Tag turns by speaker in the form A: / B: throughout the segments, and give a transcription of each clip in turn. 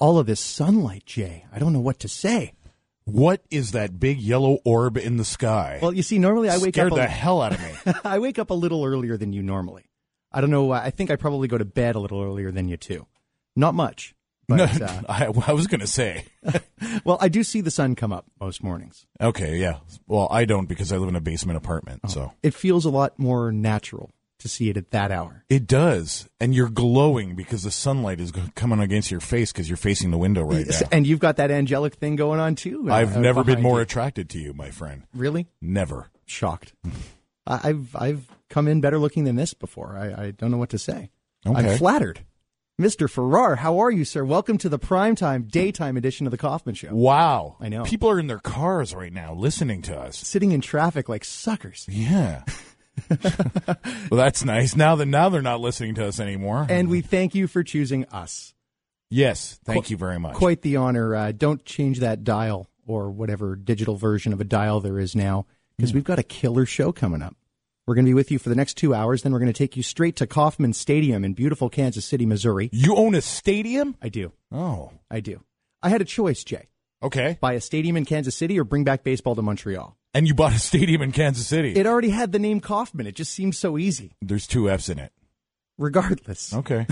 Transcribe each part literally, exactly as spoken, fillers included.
A: all of this sunlight, Jay. I don't know what to say.
B: What is that big yellow orb in the sky?
A: Well, you see, normally I wake
B: Scared
A: up...
B: the
A: a,
B: hell out of me.
A: I wake up a little earlier than you normally. I don't know. I think I probably go to bed a little earlier than you, too. Not much. But,
B: no,
A: uh,
B: I, I was going to say.
A: Well, I do see the sun come up most mornings.
B: Okay, yeah. Well, I don't because I live in a basement apartment, oh. so.
A: It feels a lot more natural to see it at that hour.
B: It does. And you're glowing because the sunlight is coming against your face because you're facing the window right
A: yes,
B: now.
A: And you've got that angelic thing going on, too. Uh,
B: I've never been more
A: you.
B: attracted to you, my friend.
A: Really?
B: Never.
A: Shocked. I've I've come in better looking than this before. I, I don't know what to say.
B: Okay.
A: I'm flattered. Mister Farrar, how are you, sir? Welcome to the primetime, daytime edition of the Kaufman Show.
B: Wow.
A: I know.
B: People are in their cars right now listening to us.
A: Sitting in traffic like suckers.
B: Yeah. Well, that's nice. Now that now they're not listening to us anymore.
A: And we thank you for choosing us.
B: Yes, thank
A: Qu-
B: you very much.
A: Quite the honor. Uh, don't change that dial or whatever digital version of a dial there is now, because mm. we've got a killer show coming up. We're going to be with you for the next two hours. Then we're going to take you straight to Kauffman Stadium in beautiful Kansas City, Missouri.
B: You own a stadium?
A: I do.
B: Oh.
A: I do. I had a choice, Jay.
B: Okay.
A: Buy a stadium in Kansas City or bring back baseball to Montreal.
B: And you bought a stadium in Kansas City.
A: It already had the name Kauffman. It just seemed so easy.
B: There's two F's in it.
A: Regardless.
B: Okay.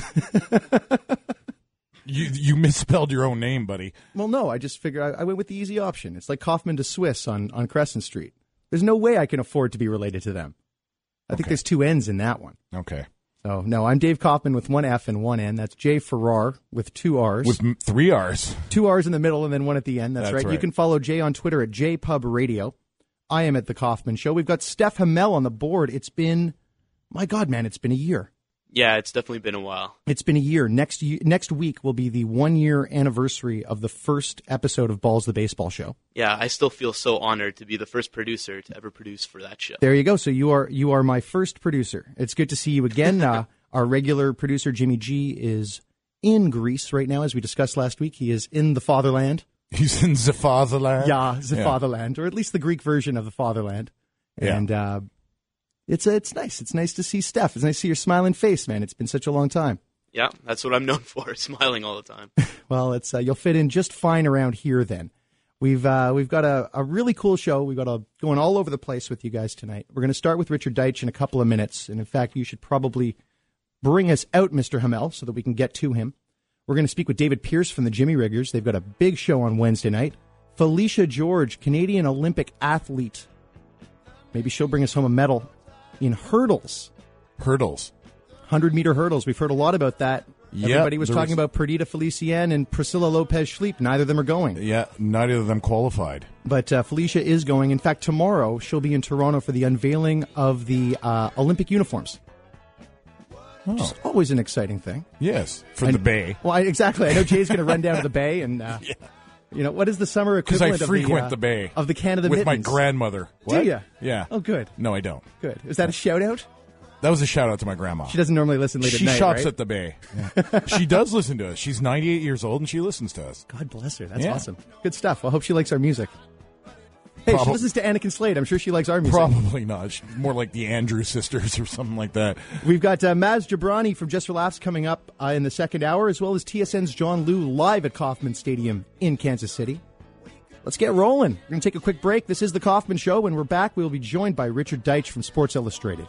B: you you misspelled your own name, buddy.
A: Well, no, I just figured I, I went with the easy option. It's like Kauffman to Swiss on, on Crescent Street. There's no way I can afford to be related to them. I think
B: okay.
A: there's two N's in that one.
B: Okay.
A: So, no, I'm Dave Kaufman with one F and one N. That's Jay Farrar with two R's.
B: With m- three R's.
A: Two R's in the middle and then one at the end. That's,
B: That's
A: right.
B: right.
A: You can follow Jay on Twitter at J Pub Radio. I am at The Kaufman Show. We've got Steph Hamel on the board. It's been, my God, man, it's been a year.
C: Yeah, it's definitely been a while.
A: It's been a year. Next next week will be the one-year anniversary of the first episode of Balls the Baseball Show.
C: Yeah, I still feel so honored to be the first producer to ever produce for that show.
A: There you go. So you are you are my first producer. It's good to see you again. uh, our regular producer, Jimmy G, is in Greece right now, as we discussed last week. He is in the fatherland.
B: He's in the fatherland?
A: Yeah, the
B: yeah.
A: fatherland, or at least the Greek version of the fatherland.
B: Yeah.
A: And uh, it's uh, it's nice. It's nice to see Steph. It's nice to see your smiling face, man. It's been such a long time.
C: Yeah, that's what I'm known for, smiling all the time.
A: Well, it's uh, you'll fit in just fine around here then. We've uh, we've got a, a really cool show. We've got a going all over the place with you guys tonight. We're going to start with Richard Deitsch in a couple of minutes. And in fact, you should probably bring us out, Mister Hamel, so that we can get to him. We're going to speak with David Pierce from the Jimmy Riggers. They've got a big show on Wednesday night. Felicia George, Canadian Olympic athlete. Maybe she'll bring us home a medal in hurdles.
B: Hurdles.
A: one hundred meter hurdles. We've heard a lot about that.
B: Yep,
A: Everybody was talking
B: was...
A: about Perdita Felician and Priscilla Lopez Schlepp. Neither of them are going.
B: Yeah, neither of them qualified.
A: But uh, Felicia is going. In fact, tomorrow she'll be in Toronto for the unveiling of the uh, Olympic uniforms.
B: Oh.
A: Which is always an exciting thing.
B: Yes, for
A: and,
B: the Bay.
A: Well, I, exactly. I know Jay's going to run down to the Bay and, uh, yeah. you know, what is the summer equivalent
B: Because I frequent
A: of
B: the,
A: the, uh,
B: the Bay.
A: Of the Canada
B: With
A: Mittens?
B: my grandmother. What?
A: Do you?
B: Yeah.
A: Oh, good.
B: No, I don't.
A: Good. Is that a shout-out?
B: That was a shout-out to my grandma.
A: She doesn't normally listen late
B: she
A: at night,
B: She shops
A: right?
B: at the Bay. Yeah. She does listen to us. She's ninety-eight years old, and she listens to us.
A: God bless her. That's
B: yeah.
A: awesome. Good stuff. Well, I hope she likes our music. Hey,
B: Prob-
A: she listens to Anakin Slade. I'm sure she likes our music.
B: Probably not. She's more like the Andrews sisters or something like that.
A: We've got uh, Maz Jabrani from Just for Laughs coming up uh, in the second hour, as well as T S N's John Liu live at Kauffman Stadium in Kansas City. Let's get rolling. We're going to take a quick break. This is The Kaufman Show. When we're back, we'll be joined by Richard Deitsch from Sports Illustrated.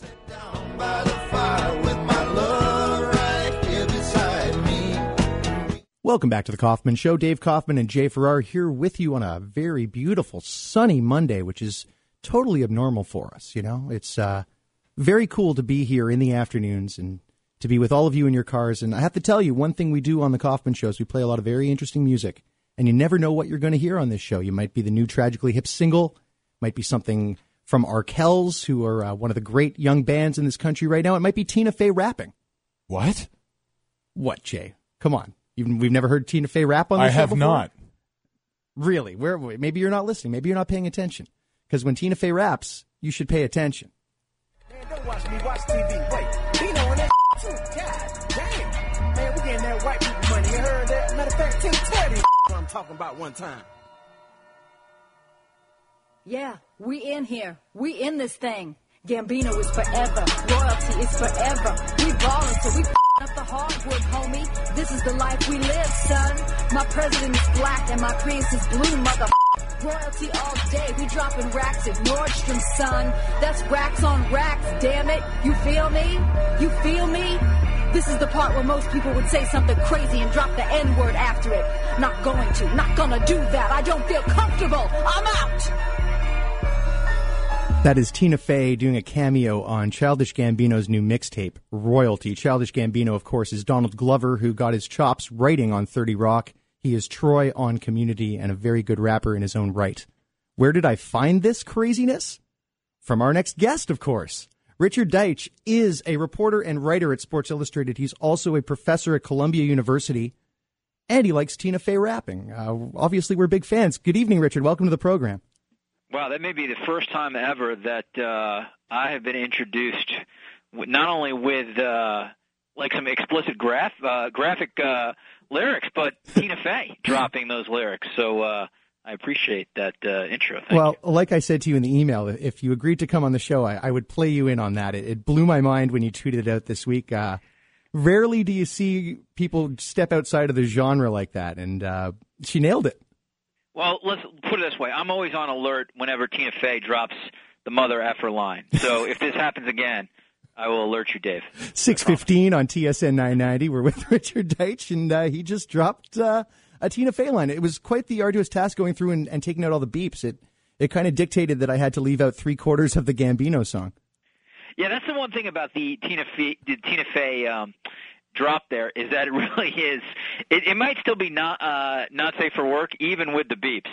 A: Welcome back to The Kaufman Show. Dave Kaufman and Jay Farrar here with you on a very beautiful sunny Monday, which is totally abnormal for us. You know, it's uh, very cool to be here in the afternoons and to be with all of you in your cars. And I have to tell you, one thing we do on The Kaufman Show is we play a lot of very interesting music. And you never know what you're going to hear on this show. You might be the new Tragically Hip single, might be something from Arkells, who are uh, one of the great young bands in this country right now. It might be Tina Fey rapping.
B: What?
A: What, Jay? Come on. You've, we've never heard Tina Fey rap on this
B: I
A: show
B: have
A: before?
B: not.
A: Really? Where? Maybe you're not listening. Maybe you're not paying attention. Because when Tina Fey raps, you should pay attention.
D: Man, don't watch me, watch T V. Wait, Tina on that too. God damn. Man, we getting that white people money. You heard that? Matter of fact, Tim, tell these what I'm talking about one time.
E: Yeah, we in here. We in this thing. Gambino is forever. Loyalty is forever. We ballin' till we f***ing up the hardwood, homie. This is the life we live, son. My president is black and my Prius is blue, mother. Royalty all day, we dropping racks at Nordstrom, son. That's racks on racks, damn it. You feel me? You feel me? This is the part where most people would say something crazy and drop the N-word after it. Not going to, not gonna do that. I don't feel comfortable. I'm out!
A: That is Tina Fey doing a cameo on Childish Gambino's new mixtape, Royalty. Childish Gambino, of course, is Donald Glover, who got his chops writing on thirty Rock. He is Troy on Community and a very good rapper in his own right. Where did I find this craziness? From our next guest, of course. Richard Deitsch is a reporter and writer at Sports Illustrated. He's also a professor at Columbia University, and he likes Tina Fey rapping. Uh, obviously, we're big fans. Good evening, Richard. Welcome to the program.
F: Wow, that may be the first time ever that uh, I have been introduced with, not only with uh, like some explicit graph, uh, graphic uh, lyrics, but Tina Fey dropping those lyrics. So uh, I appreciate that uh, intro. Thank
A: well,
F: you.
A: Like I said to you in the email, if you agreed to come on the show, I, I would play you in on that. It, it blew my mind when you tweeted it out this week. Uh, rarely do you see people step outside of the genre like that, and uh, she nailed it.
F: Well, let's put it this way. I'm always on alert whenever Tina Fey drops the mother effer line. So if this happens again, I will alert you, Dave.
A: six fifteen on T S N nine ninety. We're with Richard Deitsch, and uh, he just dropped uh, a Tina Fey line. It was quite the arduous task going through and, and taking out all the beeps. It it kind of dictated that I had to leave out three quarters of the Gambino song.
F: Yeah, that's the one thing about the Tina Fey, the Tina Fey um, drop there is that it really is. It, it might still be not uh, not safe for work, even with the beeps.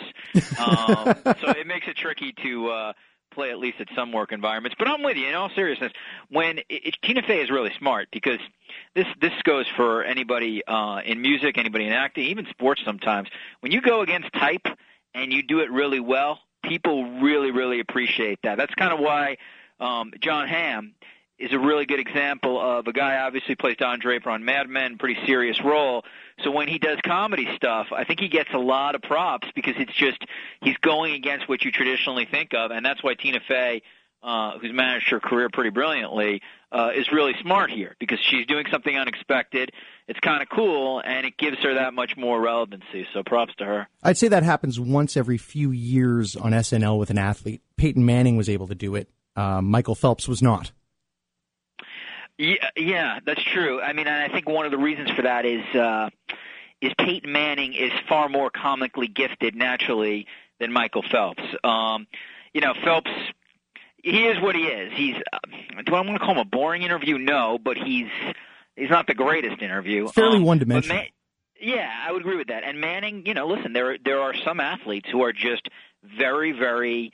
F: Um, so it makes it tricky to uh, play at least at some work environments. But I'm with you. In all seriousness, when it, it, Tina Fey is really smart because this this goes for anybody uh, in music, anybody in acting, even sports. Sometimes when you go against type and you do it really well, people really really appreciate that. That's kind of why um, John Hamm is a really good example of a guy obviously plays Don Draper on Mad Men, pretty serious role. So when he does comedy stuff, I think he gets a lot of props because it's just he's going against what you traditionally think of, and that's why Tina Fey, uh, who's managed her career pretty brilliantly, uh, is really smart here because she's doing something unexpected. It's kind of cool, and it gives her that much more relevancy, so props to her.
A: I'd say that happens once every few years on S N L with an athlete. Peyton Manning was able to do it. Uh, Michael Phelps was not.
F: Yeah, yeah, that's true. I mean, and I think one of the reasons for that is uh, is Peyton Manning is far more comically gifted naturally than Michael Phelps. Um, you know, Phelps, he is what he is. He's uh, do I want to call him a boring interview? No, but he's he's not the greatest interview.
A: Fairly
F: um,
A: one-dimensional.
F: Man- yeah, I would agree with that. And Manning, you know, listen, there there are some athletes who are just very, very,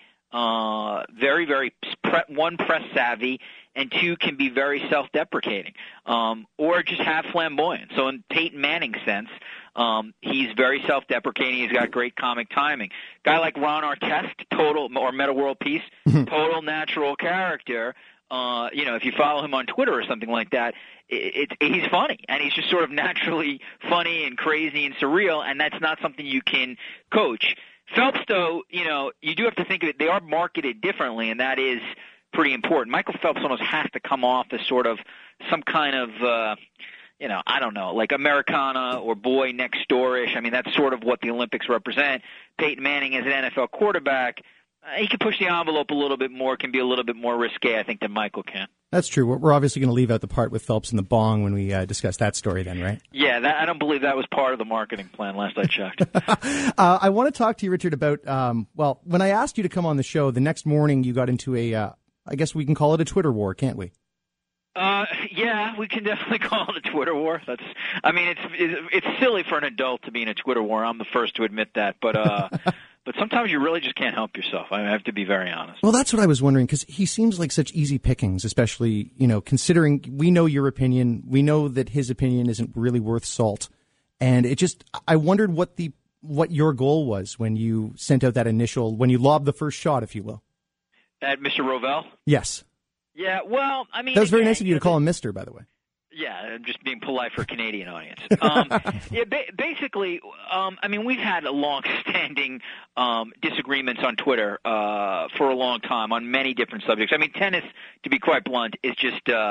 F: uh, very, very pre- one press savvy. And two, can be very self-deprecating, um, or just have flamboyant. So in Peyton Manning's sense, um, he's very self-deprecating. He's got great comic timing. Guy like Ron Artest, total, or Meta World Peace, total natural character. Uh, you know, if you follow him on Twitter or something like that, it, it, he's funny, and he's just sort of naturally funny and crazy and surreal, and that's not something you can coach. Phelps, though, you know, you do have to think of it. They are marketed differently, and that is pretty important. Michael Phelps almost has to come off as sort of some kind of, uh, you know, I don't know, like Americana or Boy Next Door-ish. I mean, that's sort of what the Olympics represent. Peyton Manning as an N F L quarterback, uh, he can push the envelope a little bit more, can be a little bit more risque, I think, than Michael can.
A: That's true. We're obviously going to leave out the part with Phelps and the bong when we uh, discuss that story then, right?
F: Yeah, that, I don't believe that was part of the marketing plan last I checked.
A: uh, I want to talk to you, Richard, about, um, well, when I asked you to come on the show, the next morning you got into a, uh, I guess we can call it a Twitter war, can't we?
F: Uh, yeah, we can definitely call it a Twitter war. That's, I mean, it's it's silly for an adult to be in a Twitter war. I'm the first to admit that, but uh, but sometimes you really just can't help yourself. I have to be very honest.
A: Well, that's what I was wondering because he seems like such easy pickings, especially you know considering we know your opinion, we know that his opinion isn't really worth salt, and it just I wondered what the what your goal was when you sent out that initial when you lobbed the first shot, if you will.
F: At Mister Rovell?
A: Yes.
F: Yeah, well, I mean...
A: That was very
F: again,
A: nice of you to call him Mister, by the way.
F: Yeah, I'm just being polite for a Canadian audience. Um, yeah, ba- basically, um, I mean, we've had a long-standing um, disagreements on Twitter uh, for a long time on many different subjects. I mean, tennis, to be quite blunt, is just uh,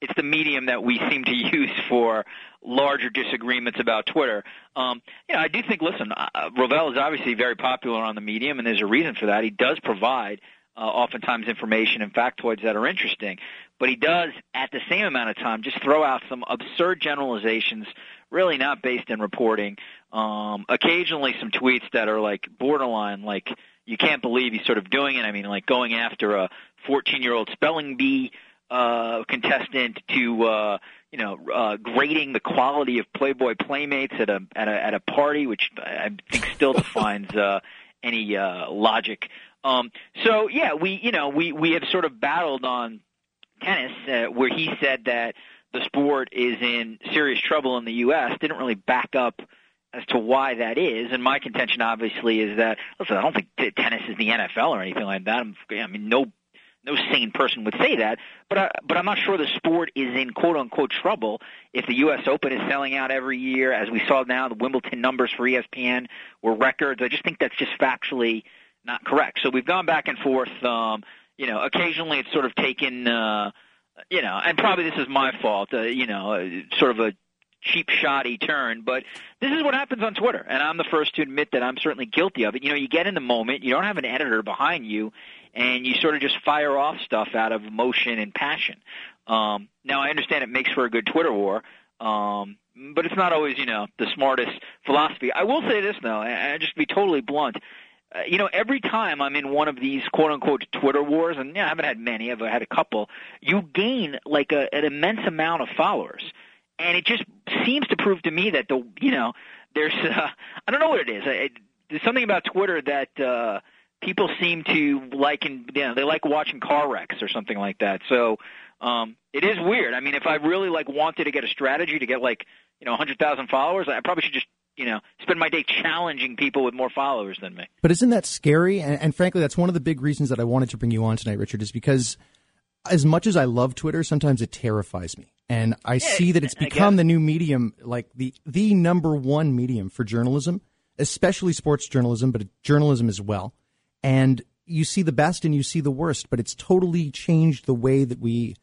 F: it's the medium that we seem to use for larger disagreements about Twitter. Um, you know, I do think, listen, uh, Rovell is obviously very popular on the medium, and there's a reason for that. He does provide uh, oftentimes information and factoids that are interesting, but he does, at the same amount of time, just throw out some absurd generalizations, really not based in reporting. Um, occasionally some tweets that are like borderline, like you can't believe he's sort of doing it. I mean, like going after a fourteen-year-old spelling bee uh, contestant to, uh, you know, uh, grading the quality of Playboy Playmates at a at a at a party, which I think still defines uh, any uh, logic. Um, so yeah, we you know we we have sort of battled on tennis, uh, where he said that the sport is in serious trouble in the U S. Didn't really back up as to why that is, and my contention obviously is that, listen, I don't think t- tennis is the N F L or anything like that. I'm, I mean, no no sane person would say that, but I, but I'm not sure the sport is in quote-unquote trouble if the U S Open is selling out every year. As we saw now, the Wimbledon numbers for E S P N were records. I just think that's just factually not correct. So we've gone back and forth. Um, you know, occasionally it's sort of taken, uh, you know, and probably this is my fault, uh, you know, uh, sort of a cheap shotty turn, but this is what happens on Twitter, and I'm the first to admit that I'm certainly guilty of it. You know, you get in the moment, you don't have an editor behind you, and you sort of just fire off stuff out of emotion and passion. Um, now, I understand it makes for a good Twitter war, um, but it's not always, you know, the smartest philosophy. I will say this, though, and just to be totally blunt, uh, you know, every time I'm in one of these quote-unquote Twitter wars, and yeah, I haven't had many, I've had a couple, you gain like a, an immense amount of followers. And it just seems to prove to me that the you know there's uh, I don't know what it is. It, there's something about Twitter that uh, people seem to like, and you know, they like watching car wrecks or something like that. So um, it is weird. I mean, if I really like wanted to get a strategy to get like you know one hundred thousand followers, I probably should just you know spend my day challenging people with more followers than me.
A: But isn't that scary? And, and frankly, that's one of the big reasons that I wanted to bring you on tonight, Richard, is because as much as I love Twitter, sometimes it terrifies me. And I yeah, see that it's become the new medium, like the, the number one medium for journalism, especially sports journalism, but journalism as well. And you see the best and you see the worst, but it's totally changed the way that we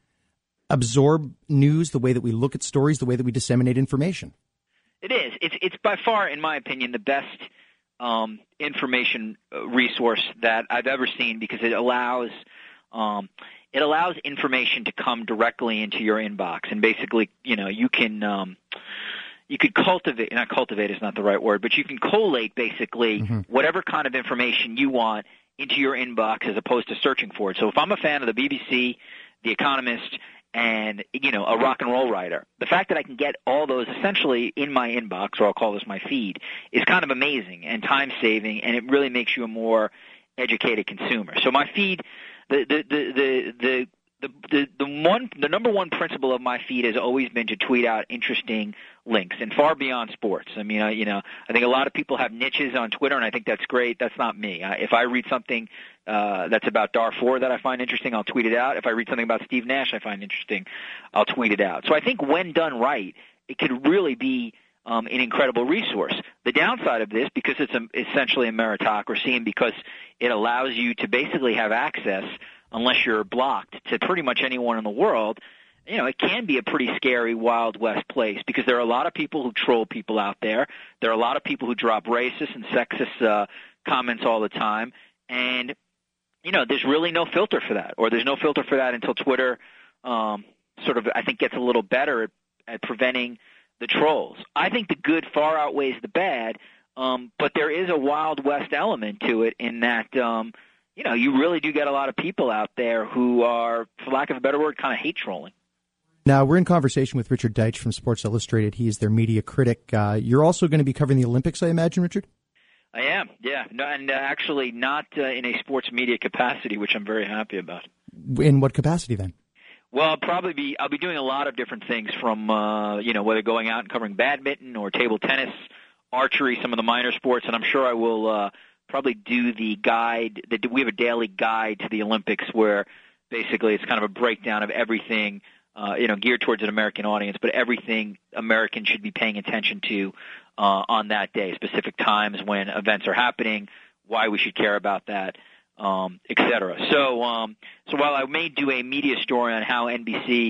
A: absorb news, the way that we look at stories, the way that we disseminate information.
F: It is. It's, it's by far, in my opinion, the best um, information resource that I've ever seen because it allows um, – It allows information to come directly into your inbox, and basically, you know, you can um, you could cultivate. Not cultivate is not the right word, but you can collate basically mm-hmm. whatever kind of information you want into your inbox, as opposed to searching for it. So, if I'm a fan of the B B C, The Economist, and you know, a rock and roll writer, the fact that I can get all those essentially in my inbox, or I'll call this my feed, is kind of amazing and time saving, and it really makes you a more educated consumer. So, my feed. The the, the, the, the, the, the one the number one principle of my feed has always been to tweet out interesting links, and far beyond sports. I mean, I, you know, I think a lot of people have niches on Twitter, and I think that's great. That's not me. I, if I read something uh, that's about Darfur that I find interesting, I'll tweet it out. If I read something about Steve Nash I find interesting, I'll tweet it out. So I think when done right, it could really be um, an incredible resource. The downside of this, because it's a, essentially a meritocracy, and because it allows you to basically have access, unless you're blocked, to pretty much anyone in the world, you know, it can be a pretty scary Wild West place, because there are a lot of people who troll people out there. There are a lot of people who drop racist and sexist uh, comments all the time. And, you know, there's really no filter for that, or there's no filter for that until Twitter um, sort of, I think, gets a little better at, at preventing the trolls. I think the good far outweighs the bad, um, but there is a Wild West element to it in that, um, you know, you really do get a lot of people out there who are, for lack of a better word, kind of hate trolling.
A: Now, we're in conversation with Richard Deitsch from Sports Illustrated. He is their media critic. Uh, you're also going to be covering the Olympics, I imagine, Richard?
F: I am, yeah, no, and uh, actually not uh, in a sports media capacity, which I'm very happy about.
A: In what capacity, then?
F: Well, I'll probably be I'll be doing a lot of different things, from uh, you know, whether going out and covering badminton or table tennis, archery, some of the minor sports, and I'm sure I will uh, probably do the guide. The, we have a daily guide to the Olympics where basically it's kind of a breakdown of everything, uh, you know, geared towards an American audience, but everything Americans should be paying attention to uh, on that day, specific times when events are happening, why we should care about that. Um, et cetera. So, um, so while I may do a media story on how N B C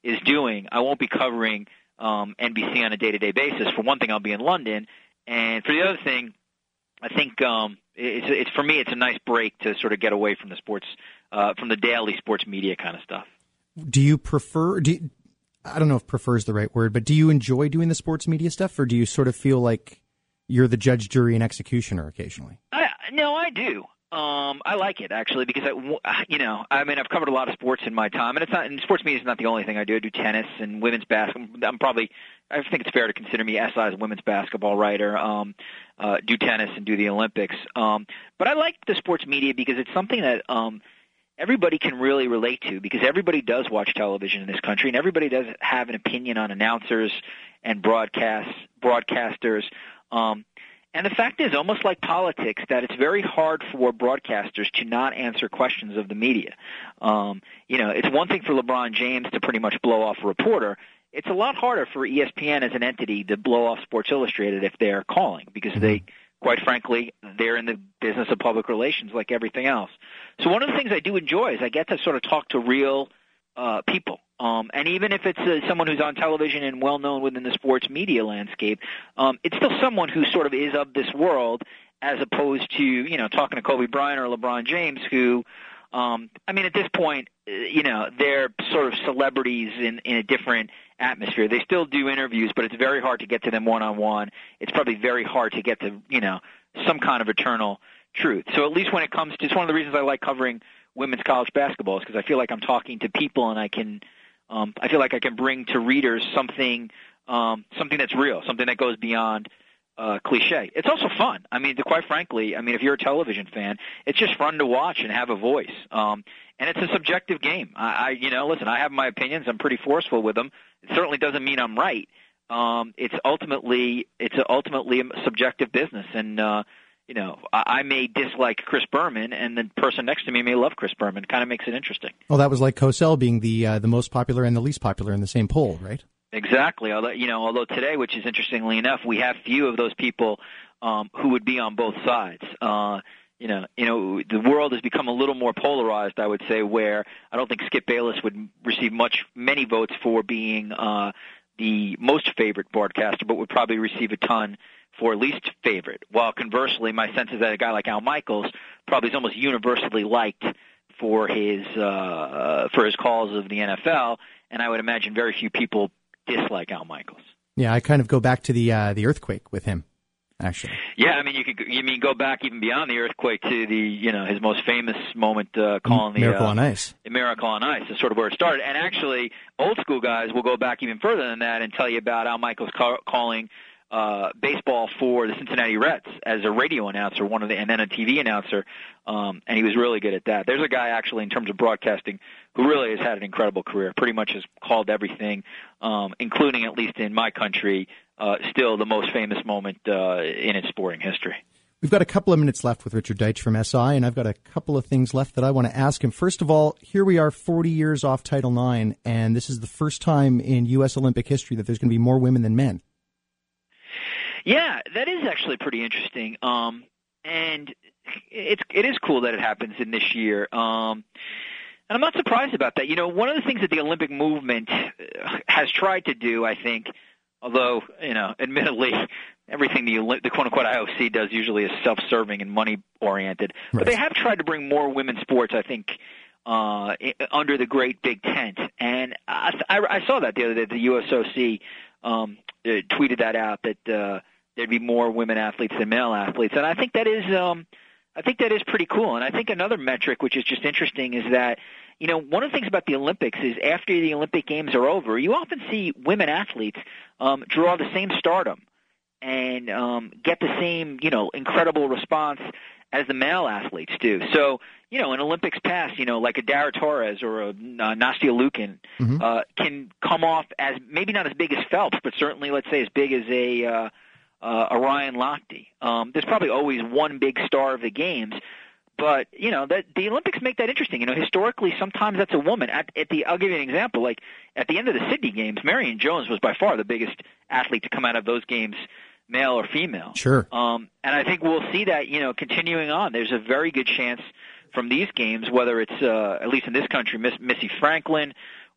F: is doing, I won't be covering um, N B C on a day-to-day basis. For one thing, I'll be in London, and for the other thing, I think um, it's, it's for me, it's a nice break to sort of get away from the sports, uh, from the daily sports media kind of stuff.
A: Do you prefer? Do you, I don't know if "prefer" is the right word, but do you enjoy doing the sports media stuff, or do you sort of feel like you're the judge, jury, and executioner occasionally?
F: I, no, I do. Um, I like it actually because I, you know, I mean, I've covered a lot of sports in my time, and it's not. And sports media is not the only thing I do. I do tennis and women's basketball. I'm probably, I think it's fair to consider me S I as a women's basketball writer. Um, uh, do tennis and do the Olympics. Um, but I like the sports media because it's something that um, everybody can really relate to because everybody does watch television in this country, and everybody does have an opinion on announcers and broadcasts, broadcasters. Um, And the fact is, almost like politics, that it's very hard for broadcasters to not answer questions of the media. Um, you know, it's one thing for LeBron James to pretty much blow off a reporter. It's a lot harder for E S P N as an entity to blow off Sports Illustrated if they're calling because they, quite frankly, they're in the business of public relations like everything else. So one of the things I do enjoy is I get to sort of talk to real uh, people. Um, and even if it's uh, someone who's on television and well-known within the sports media landscape, um, it's still someone who sort of is of this world as opposed to, you know, talking to Kobe Bryant or LeBron James who, um, I mean, at this point, uh, you know, they're sort of celebrities in, in a different atmosphere. They still do interviews, but it's very hard to get to them one-on-one. It's probably very hard to get to, you know, some kind of eternal truth. So at least when it comes to – it's one of the reasons I like covering women's college basketball is because I feel like I'm talking to people and I can – Um, I feel like I can bring to readers something, um, something that's real, something that goes beyond uh, cliche. It's also fun. I mean, to, quite frankly, I mean, if you're a television fan, it's just fun to watch and have a voice. Um, and it's a subjective game. I, I, you know, listen, I have my opinions. I'm pretty forceful with them. It certainly doesn't mean I'm right. Um, it's ultimately, it's a, ultimately a subjective business, and uh, you know, I, I may dislike Chris Berman, and the person next to me may love Chris Berman. It kind of makes it interesting.
A: Well, that was like Cosell being the uh, the most popular and the least popular in the same poll, right?
F: Exactly. Although, you know, although today, which is interestingly enough, we have few of those people um, who would be on both sides. Uh, you know, you know, the world has become a little more polarized, I would say, where I don't think Skip Bayless would receive much, many votes for being uh, the most favorite broadcaster, but would probably receive a ton for least favorite. While conversely, my sense is that a guy like Al Michaels probably is almost universally liked for his uh, for his calls of the N F L, and I would imagine very few people dislike Al Michaels.
A: Yeah, I kind of go back to the uh, the earthquake with him, actually.
F: Yeah, I mean, you could you mean go back even beyond the earthquake to the you know his most famous moment uh, calling the
A: Miracle
F: uh,
A: on Ice.
F: The Miracle on Ice is sort of where it started. And actually, old school guys will go back even further than that and tell you about Al Michaels ca- calling. Uh, baseball for the Cincinnati Reds as a radio announcer, one of the, and then a T V announcer, um, and he was really good at that. There's a guy actually in terms of broadcasting who really has had an incredible career. Pretty much has called everything, um, including at least in my country, uh, still the most famous moment uh, in its sporting history.
A: We've got a couple of minutes left with Richard Deitsch from S I, and I've got a couple of things left that I want to ask him. First of all, here we are forty years off Title nine, and this is the first time in U S Olympic history that there's going to be more women than men.
F: Yeah, that is actually pretty interesting, um, and it's it is cool that it happens in this year. Um, and I'm not surprised about that. You know, one of the things that the Olympic movement has tried to do, I think, although you know, admittedly, everything the the quote unquote I O C does usually is self-serving and money oriented, right. But they have tried to bring more women's sports, I think. Uh, under the great big tent, and I, I, I saw that the other day. The U S O C um, tweeted that out that uh, there'd be more women athletes than male athletes, and I think that is, um, I think that is pretty cool. And I think another metric which is just interesting is that, you know, one of the things about the Olympics is after the Olympic Games are over, you often see women athletes um, draw the same stardom and um, get the same, you know, incredible response as the male athletes do. So, you know, in Olympics past, you know, like a Dara Torres or a uh, Nastia Liukin mm-hmm. uh, can come off as maybe not as big as Phelps, but certainly, let's say, as big as a uh, uh, a Ryan Lochte. Um, there's probably always one big star of the games, but you know, that the Olympics make that interesting. You know, historically, sometimes that's a woman. At, at the, I'll give you an example. Like at the end of the Sydney Games, Marion Jones was by far the biggest athlete to come out of those games, male or female.
A: Sure.
F: Um, and I think we'll see that, you know, continuing on. There's a very good chance from these games, whether it's, uh, at least in this country, Miss, Missy Franklin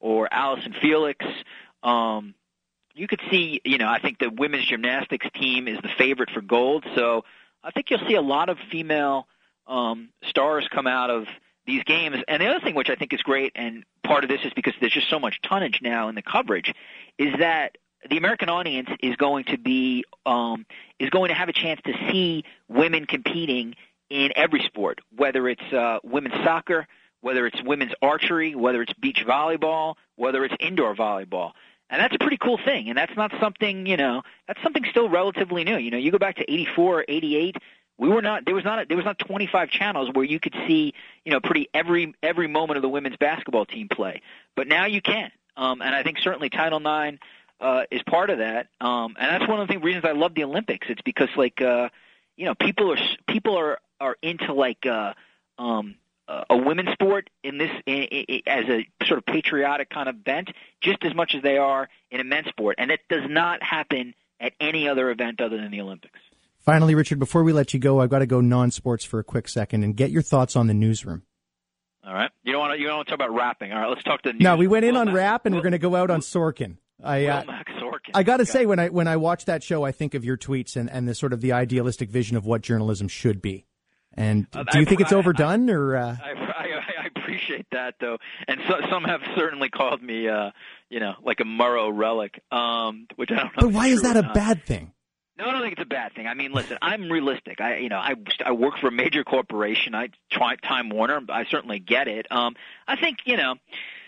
F: or Allison Felix. Um, you could see, you know, I think the women's gymnastics team is the favorite for gold. So I think you'll see a lot of female um, stars come out of these games. And the other thing, which I think is great, and part of this is because there's just so much tonnage now in the coverage, is that the American audience is going to be um, is going to have a chance to see women competing in every sport, whether it's uh, women's soccer, whether it's women's archery, whether it's beach volleyball, whether it's indoor volleyball. And that's a pretty cool thing. And that's not something, you know, that's something still relatively new. You know, you go back to eighty-four or eighty-eight, we were not there was not a, there was not twenty-five channels where you could see, you know, pretty every every moment of the women's basketball team play. But now you can. Um, and I think certainly Title nine uh, is part of that. Um, and that's one of the reasons I love the Olympics. It's because, like, uh, you know, people are people are, are into, like, uh, um, a women's sport in this in, in, as a sort of patriotic kind of event just as much as they are in a men's sport. And it does not happen at any other event other than the Olympics.
A: Finally, Richard, before we let you go, I've got to go non-sports for a quick second and get your thoughts on the newsroom.
F: All right. You don't want to, you don't want to talk about rapping. All right, let's talk to the news.
A: No, we went in
F: Will
A: on
F: Max,
A: rap, and
F: Will,
A: we're going to go out on Sorkin. I, uh,
F: Will Max Sorkin.
A: I got to
F: okay.
A: say, when I when I watch that show, I think of your tweets and, and the sort of the idealistic vision of what journalism should be. And
F: Uh,
A: do you
F: I-
A: think it's
F: I-
A: overdone, or? Uh...
F: I, I, I appreciate that, though, and so, some have certainly called me, uh, you know, like a Murrow relic, um, which I don't know.
A: But
F: if
A: why
F: it's
A: is
F: true
A: that
F: or
A: a
F: not.
A: bad thing?
F: No, I don't think it's a bad thing. I mean, listen, I'm realistic. I, you know, I, I work for a major corporation. I try Time Warner. I certainly get it. Um, I think, you know,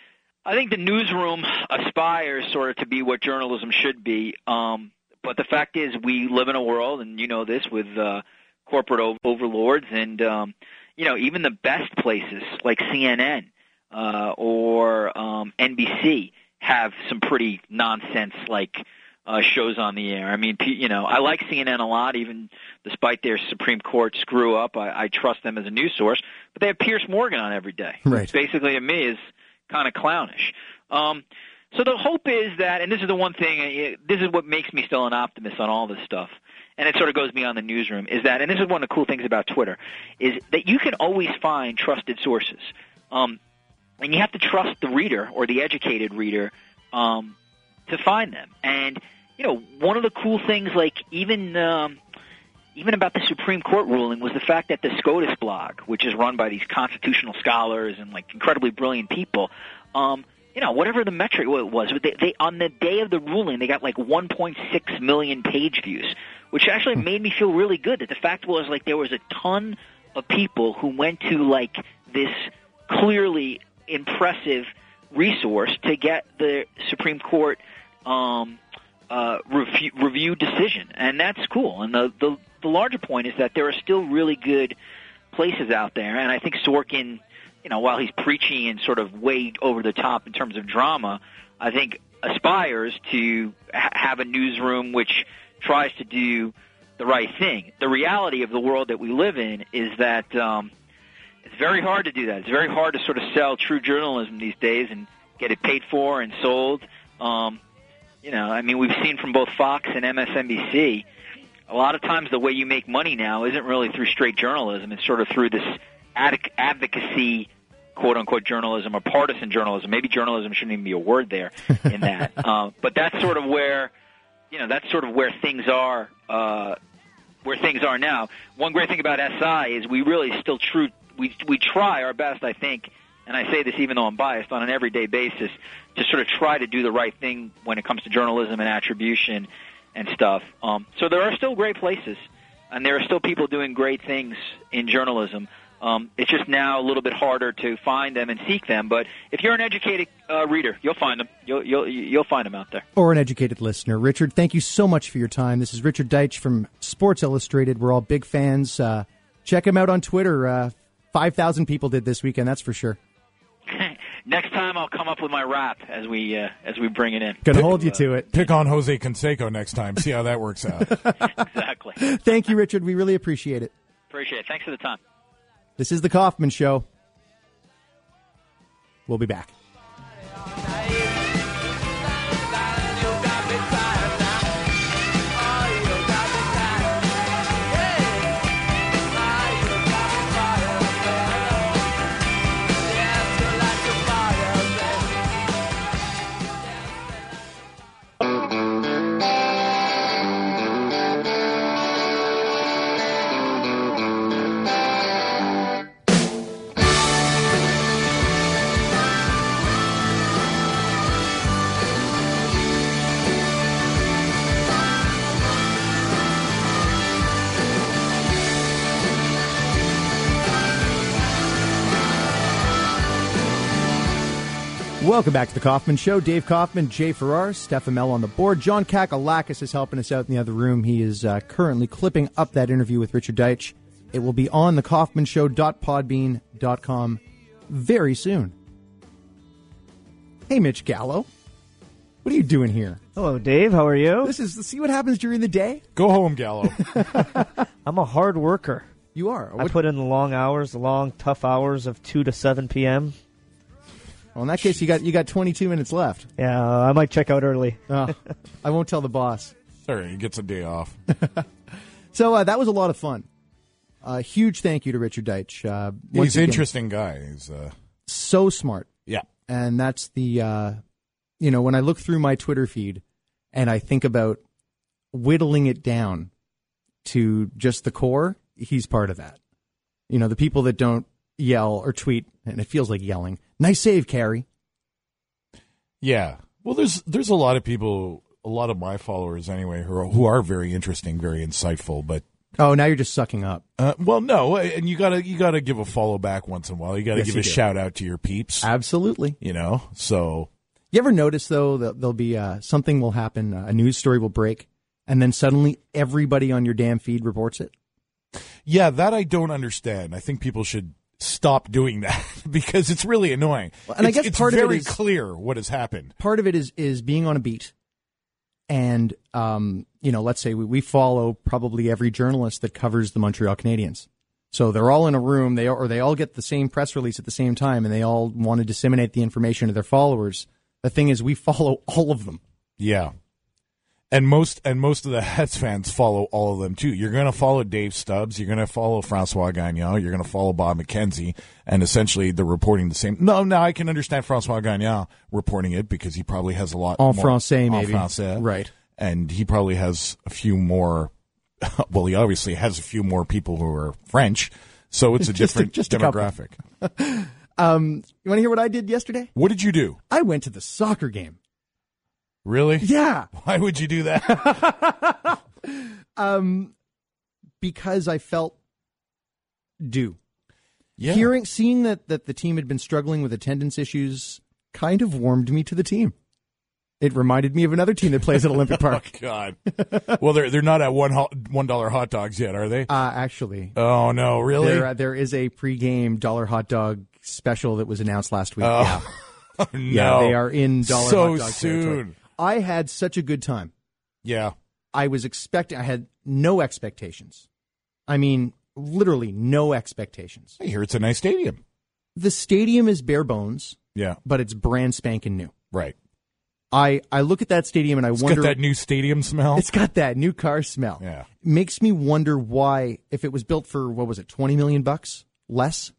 F: I think the newsroom aspires sort of to be what journalism should be. Um, but the fact is, we live in a world, and you know this, with uh, corporate o- overlords, and um, you know, even the best places like C N N uh, or um, N B C have some pretty nonsense like. Uh, shows on the air. I mean, you know, I like C N N a lot, even despite their Supreme Court screw up. I, I trust them as a news source, but they have Piers Morgan on every day.
A: Right.
F: Which basically, to me, is kind of clownish. Um, so the hope is that, and this is the one thing, this is what makes me still an optimist on all this stuff, and it sort of goes beyond the newsroom, is that, and this is one of the cool things about Twitter, is that you can always find trusted sources. Um, and you have to trust the reader or the educated reader um, to find them. And you know, one of the cool things, like even um, even about the Supreme Court ruling, was the fact that the SCOTUS blog, which is run by these constitutional scholars and like incredibly brilliant people, um, you know, whatever the metric was, they, they on the day of the ruling, they got like one point six million page views, which actually made me feel really good. That the fact was, like, there was a ton of people who went to like this clearly impressive resource to get the Supreme Court Um, Uh, review, review decision, and that's cool. And the, the the larger point is that there are still really good places out there, and I think Sorkin, you know, while he's preachy and sort of way over the top in terms of drama, I think aspires to ha- have a newsroom which tries to do the right thing. The reality of the world that we live in is that um, it's very hard to do that. It's very hard to sort of sell true journalism these days and get it paid for and sold. Um, You know, I mean, we've seen from both Fox and M S N B C, a lot of times the way you make money now isn't really through straight journalism. It's sort of through this ad- advocacy, quote-unquote, journalism or partisan journalism. Maybe journalism shouldn't even be a word there in that. uh, but that's sort of where, you know, that's sort of where things are, uh, where things are now. One great thing about S I is we really still true we we try our best, I think, and I say this even though I'm biased, on an everyday basis, to sort of try to do the right thing when it comes to journalism and attribution and stuff. Um, so there are still great places, and there are still people doing great things in journalism. Um, it's just now a little bit harder to find them and seek them. But if you're an educated uh, reader, you'll find them. You'll, you'll, you'll find them out there.
A: Or an educated listener. Richard, thank you so much for your time. This is Richard Deitsch from Sports Illustrated. We're all big fans. Uh, check him out on Twitter. Uh, five thousand people did this weekend, that's for sure.
F: Next time I'll come up with my rap as we uh, as we bring it in.
A: Gonna hold you to it.
B: Pick on Jose Canseco next time. See how that works out.
F: Exactly.
A: Thank you, Richard. We really appreciate it.
F: Appreciate it. Thanks for the time.
A: This is The Kaufman Show. We'll be back. Welcome back to the Kaufman Show. Dave Kaufman, Jay Farrar, Steph Amell on the board. John Kakalakis is helping us out in the other room. He is uh, currently clipping up that interview with Richard Deitch. It will be on the kaufman show dot podbean dot com very soon. Hey, Mitch Gallo. What are you doing here?
G: Hello, Dave. How are you?
A: This is see what happens during the day?
B: Go home, Gallo.
G: I'm a hard worker.
A: You are.
G: I put in the long hours, the long, tough hours of two to seven p.m.
A: Well, in that case, you got you got twenty-two minutes left.
G: Yeah, I might check out early.
A: Oh, I won't tell the boss.
B: All right, he gets a day off.
A: So uh, that was a lot of fun. A uh, huge thank you to Richard Deitch. Uh,
B: He's an
A: again,
B: interesting guy. He's uh...
A: so smart.
B: Yeah.
A: And that's the, uh, you know, when I look through my Twitter feed and I think about whittling it down to just the core, he's part of that. You know, the people that don't yell or tweet, and it feels like yelling. Nice save, Carey.
B: Yeah. Well, there's there's a lot of people, a lot of my followers anyway, who are, who are very interesting, very insightful. But
A: oh, now you're just sucking up.
B: uh, well, no, and you gotta you gotta give a follow back once in a while. You gotta
A: Yes,
B: give
A: you
B: a
A: do.
B: shout out to your peeps.
A: Absolutely.
B: You know, so
A: You ever notice though that there'll be uh, something will happen, uh, a news story will break, and then suddenly everybody on your damn feed reports it?
B: yeah, that I don't understand. I think people should stop doing that because it's really annoying.
A: Well, and I
B: it's,
A: guess
B: it's
A: part of it
B: very
A: is-
B: clear what has happened.
A: Part of it is is being on a beat, and um, you know, let's say we, we follow probably every journalist that covers the Montreal Canadiens. So they're all in a room, they or they all get the same press release at the same time, and they all want to disseminate the information to their followers. The thing is, we follow all of them.
B: Yeah. And most and most of the Hets fans follow all of them too. You're going to follow Dave Stubbs. You're going to follow Francois Gagnon. You're going to follow Bob McKenzie, and essentially they're reporting the same. No, now I can understand Francois Gagnon reporting it because he probably has a lot
A: En
B: more
A: français,
B: en
A: maybe.
B: français,
A: Right.
B: and he probably has a few more. Well, he obviously has a few more people who are French, so it's a
A: Just a-
B: different
A: just a couple.
B: demographic.
A: Um, you want to hear what I did yesterday?
B: What did you do?
A: I went to the soccer game.
B: Really?
A: Yeah.
B: Why would you do that?
A: Um, because I felt due.
B: Yeah.
A: Hearing, seeing that, that the team had been struggling with attendance issues kind of warmed me to the team. It reminded me of another team that plays at Olympic
B: Oh
A: Park.
B: God! Well, they're they're not at one ho- one dollar hot dogs yet, are they?
A: Uh, actually,
B: Oh no, really?
A: there, uh, there is a pregame dollar hot dog special that was announced last week.
B: Oh,
A: Yeah.
B: no.
A: Yeah, they are in dollar
B: so
A: hot dog
B: soon.
A: territory. I had such a good time.
B: Yeah.
A: I was expecting, I had no expectations. I mean, literally no expectations.
B: I hear it's a nice stadium.
A: The stadium is bare bones,
B: Yeah.
A: but it's brand spanking new.
B: Right.
A: I, I look at that stadium and I
B: It's
A: wonder.
B: got that new stadium smell.
A: It's got that new car smell.
B: Yeah.
A: Makes me wonder why, if it was built for, what was it, twenty million bucks? Less?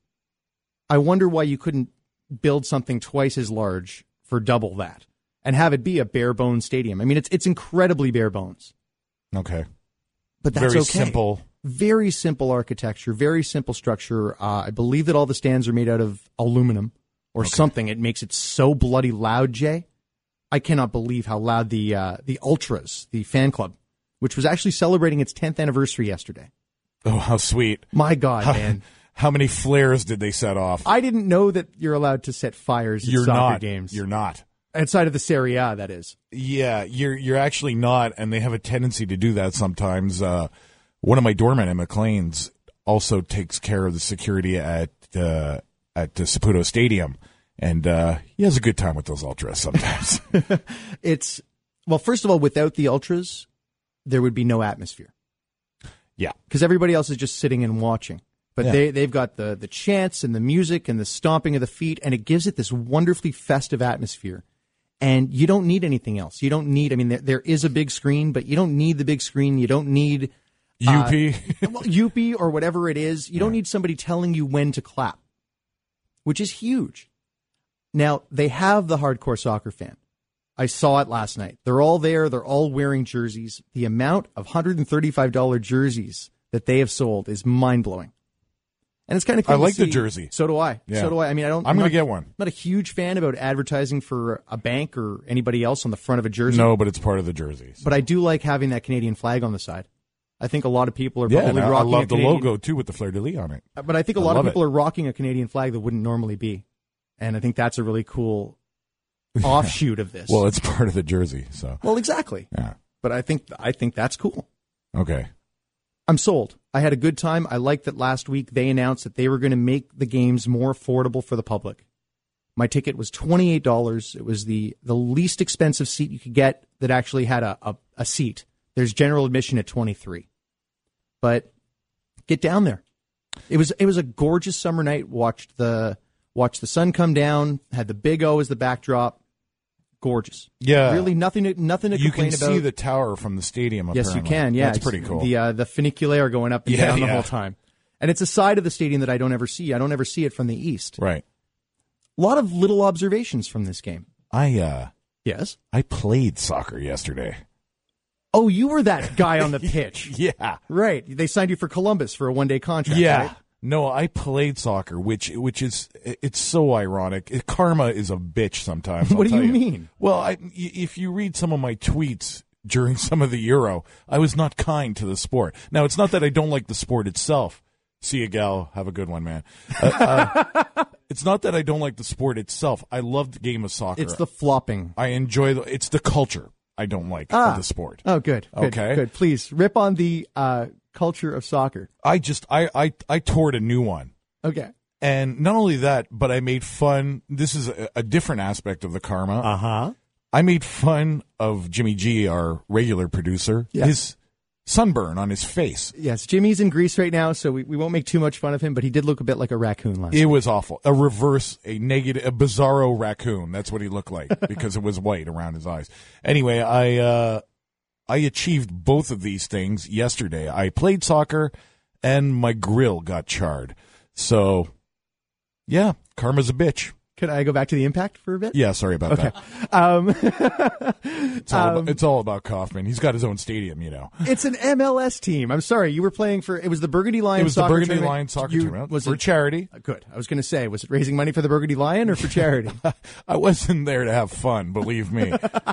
A: I wonder why you couldn't build something twice as large for double that and have it be a bare bones stadium. I mean, it's it's incredibly bare bones,
B: Okay.
A: but that's
B: Very
A: okay.
B: simple.
A: Very simple architecture, very simple structure. Uh, I believe that all the stands are made out of aluminum or something. It makes it so bloody loud, Jay. I cannot believe how loud the uh, the Ultras, the fan club, which was actually celebrating its tenth anniversary yesterday.
B: Oh, how sweet.
A: My God,
B: How,
A: man.
B: how many flares did they set off?
A: I didn't know that you're allowed to set fires at
B: You're
A: soccer
B: not.
A: games.
B: You're not.
A: Outside of the Serie A, that is.
B: Yeah, you're you're actually not, and they have a tendency to do that sometimes. Uh, one of my doormen at McLean's also takes care of the security at uh, at the Saputo Stadium, and uh, he has a good time with those ultras sometimes.
A: It's, well, first of all, without the Ultras, there would be no atmosphere.
B: Yeah.
A: Because everybody else is just sitting and watching. But
B: Yeah.
A: they, they've got the, the chants and the music and the stomping of the feet, and it gives it this wonderfully festive atmosphere. And you don't need anything else. You don't need, I mean, there, there is a big screen, but you don't need the big screen. You don't need
B: U P.
A: well, U P or whatever it is. You don't need somebody telling you when to clap, which is huge. Now, they have the hardcore soccer fan. I saw it last night. They're all there. They're all wearing jerseys. The amount of one hundred thirty-five dollars jerseys that they have sold is mind-blowing. And it's kind of cool
B: I
A: to
B: like the
A: see.
B: jersey.
A: So do I.
B: Yeah.
A: So do I. I mean, I don't.
B: I'm
A: not-
B: going to get one.
A: I'm not a huge fan about advertising for a bank or anybody else on the front of a jersey.
B: No, but it's part of the jerseys.
A: But I do like having that Canadian flag on the side. I think a lot of people are
B: Yeah,
A: probably
B: and I, I
A: rocking a
B: love the
A: Canadian,
B: logo too with the fleur de lis on it.
A: But I think a
B: I
A: lot of
B: love
A: people
B: it.
A: are rocking a Canadian flag that wouldn't normally be. And I think that's a really cool offshoot of this.
B: Well, it's part of the jersey, so.
A: Well, exactly.
B: Yeah.
A: But I think I think that's cool.
B: Okay.
A: I'm sold. I had a good time. I liked that last week they announced that they were going to make the games more affordable for the public. My ticket was twenty-eight dollars. It was the, the least expensive seat you could get that actually had a, a, a seat. There's general admission at twenty-three. But get down there. It was it was a gorgeous summer night. Watched the watched the sun come down, had the Big O as the backdrop. Gorgeous.
B: Yeah.
A: Really nothing to, nothing to
B: You
A: complain
B: can
A: about.
B: see the tower from the stadium,
A: Yes,
B: apparently.
A: you can. Yeah,
B: That's
A: it's
B: pretty cool.
A: The uh, the funicular going up and
B: Yeah,
A: down the
B: yeah.
A: whole time. And it's a side of the stadium that I don't ever see. I don't ever see it from the east.
B: Right.
A: A lot of little observations from this game.
B: I uh
A: Yes.
B: I played soccer yesterday.
A: Oh, you were that guy on the pitch.
B: Yeah.
A: Right. They signed you for Columbus for a one-day contract,
B: Yeah.
A: right?
B: No, I played soccer, which which is it's so ironic. It, karma is a bitch sometimes. I'll
A: What do
B: tell
A: you mean?
B: Well, I, if you read some of my tweets during some of the Euro, I was not kind to the sport. Now, it's not that I don't like the sport itself. See you, gal. Have a good one, man. Uh, uh, it's not that I don't like the sport itself. I love the game of soccer.
A: It's the flopping.
B: I enjoy the. It's the culture I don't like
A: Ah.
B: of the sport.
A: Oh, good. good
B: Okay.
A: Good. Please, rip on the uh, culture of soccer.
B: I just I I I toured a new one.
A: Okay.
B: And not only that, but I made fun. This is a, a different aspect of the karma.
A: Uh-huh.
B: I made fun of Jimmy G, our regular producer,
A: Yeah.
B: his sunburn on his face.
A: Yes, Jimmy's in Greece right now, so we, we won't make too much fun of him, but he did look a bit like a raccoon last
B: It
A: night.
B: was awful. A reverse, a negative, a bizarro raccoon. That's what he looked like because it was white around his eyes. Anyway, I uh, I achieved both of these things yesterday. I played soccer, and my grill got charred. So, yeah, karma's a bitch.
A: Could I go back to the impact for a bit?
B: Yeah, sorry about
A: Okay.
B: that.
A: Um,
B: It's all,
A: um,
B: about, it's all about Kaufman. He's got his own stadium, you know.
A: it's an M L S team. I'm sorry, you were playing for, it was the Burgundy Lions
B: It was the
A: soccer
B: Burgundy
A: tournament.
B: Lions soccer
A: You-
B: tournament
A: was
B: for
A: it,
B: charity.
A: Good. I was going to say, was it raising money for the Burgundy Lion or for charity?
B: I wasn't there to have fun, believe me. I,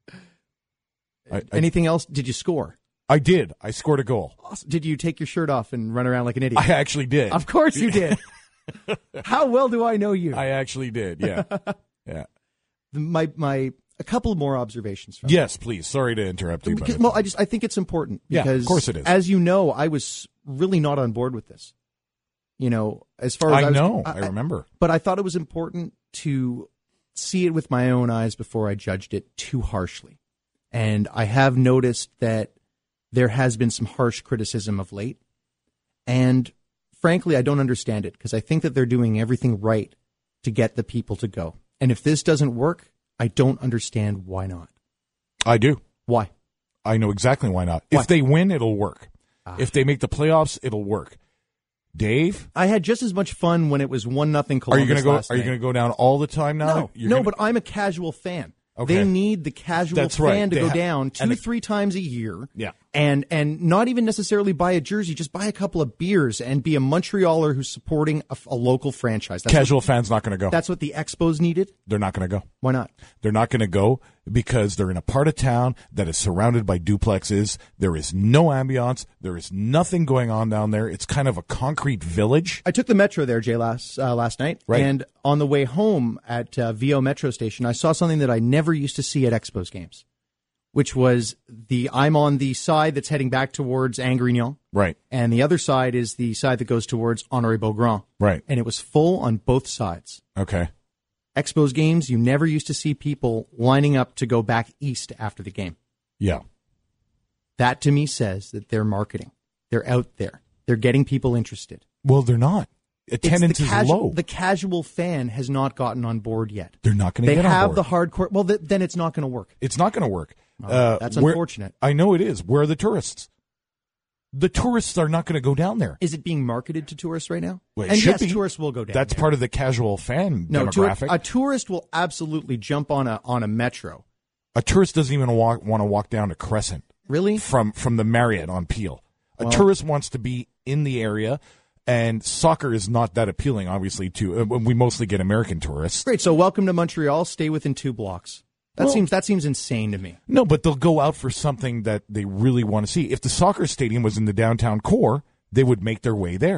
B: I,
A: Anything else? Did you score?
B: I did. I scored a goal.
A: Awesome. Did you take your shirt off and run around like an idiot?
B: I actually did.
A: Of course you did. How well do I know you?
B: I actually did. Yeah. Yeah.
A: my my a couple more observations from
B: Yes, please. Sorry to interrupt you.
A: Because,
B: But
A: well, I just I think it's important
B: Yeah, of
A: because,
B: course it is.
A: as you know, I was really not on board with this. You know, as far as I,
B: I
A: was,
B: know. I, remember.
A: but I thought it was important to see it with my own eyes before I judged it too harshly. And I have noticed that there has been some harsh criticism of late, and frankly, I don't understand it because I think that they're doing everything right to get the people to go. And if this doesn't work, I don't understand why not.
B: I do.
A: Why?
B: I know exactly why not.
A: Why?
B: If they win, it'll work.
A: Ah.
B: If they make the playoffs, it'll work. Dave,
A: I had just as much fun when it was one nothing
B: are
A: Columbus.
B: you going to go?
A: last
B: Are you
A: night.
B: going to go down all the time now?
A: No,
B: You're
A: no,
B: gonna-
A: but I'm a casual fan.
B: Okay.
A: They need the casual
B: That's right.
A: fan to
B: They
A: go
B: ha-
A: down two,
B: and the-
A: three times a year.
B: Yeah.
A: And and not even necessarily buy a jersey, just buy a couple of beers and be a Montrealer who's supporting a, a local franchise. That's
B: casual fans not going to go.
A: What, that's what the Expos needed.
B: They're not going to go.
A: Why not?
B: They're not going to go because they're in a part of town that is surrounded by duplexes. There is no ambiance. There is nothing going on down there. It's kind of a concrete village.
A: I took the Metro there, Jay, last uh, last night,
B: Right.
A: and on the way home at uh, V O Metro Station, I saw something that I never used to see at Expos games, which was the I'm on the side that's heading back towards Angrignon,
B: Right.
A: and the other side is the side that goes towards Honoré Beaugrand,
B: Right.
A: and it was full on both sides.
B: Okay.
A: Expos games, you never used to see people lining up to go back east after the game.
B: Yeah.
A: That to me says that they're marketing. They're out there. They're getting people interested.
B: Well, they're not. Attendance
A: It's the
B: is
A: casual,
B: low.
A: The casual fan has not gotten on board yet.
B: They're not going to
A: They
B: get
A: have
B: on
A: the
B: board.
A: hardcore. Well, th- then it's not going to work.
B: It's not going to work.
A: Oh,
B: Uh,
A: that's
B: where-
A: unfortunate.
B: I know it is. Where are the tourists? The tourists are not going to go down there.
A: Is it being marketed to tourists right now?
B: Well, it
A: and
B: should
A: yes,
B: be.
A: tourists will go down.
B: That's
A: there.
B: part of the casual fan
A: no. tour-
B: demographic.
A: a tourist will absolutely jump on a on a metro.
B: a tourist doesn't even walk, want to walk down to Crescent
A: Really?
B: from from the Marriott on Peel. A
A: Well-
B: tourist wants to be in the area, and soccer is not that appealing, obviously. To uh, we mostly get American tourists.
A: Great. So welcome to Montreal. Stay within two blocks. That
B: Well-
A: seems that seems insane to me.
B: No, but they'll go out for something that they really want to see. If the soccer stadium was in the downtown core, they would make their way there.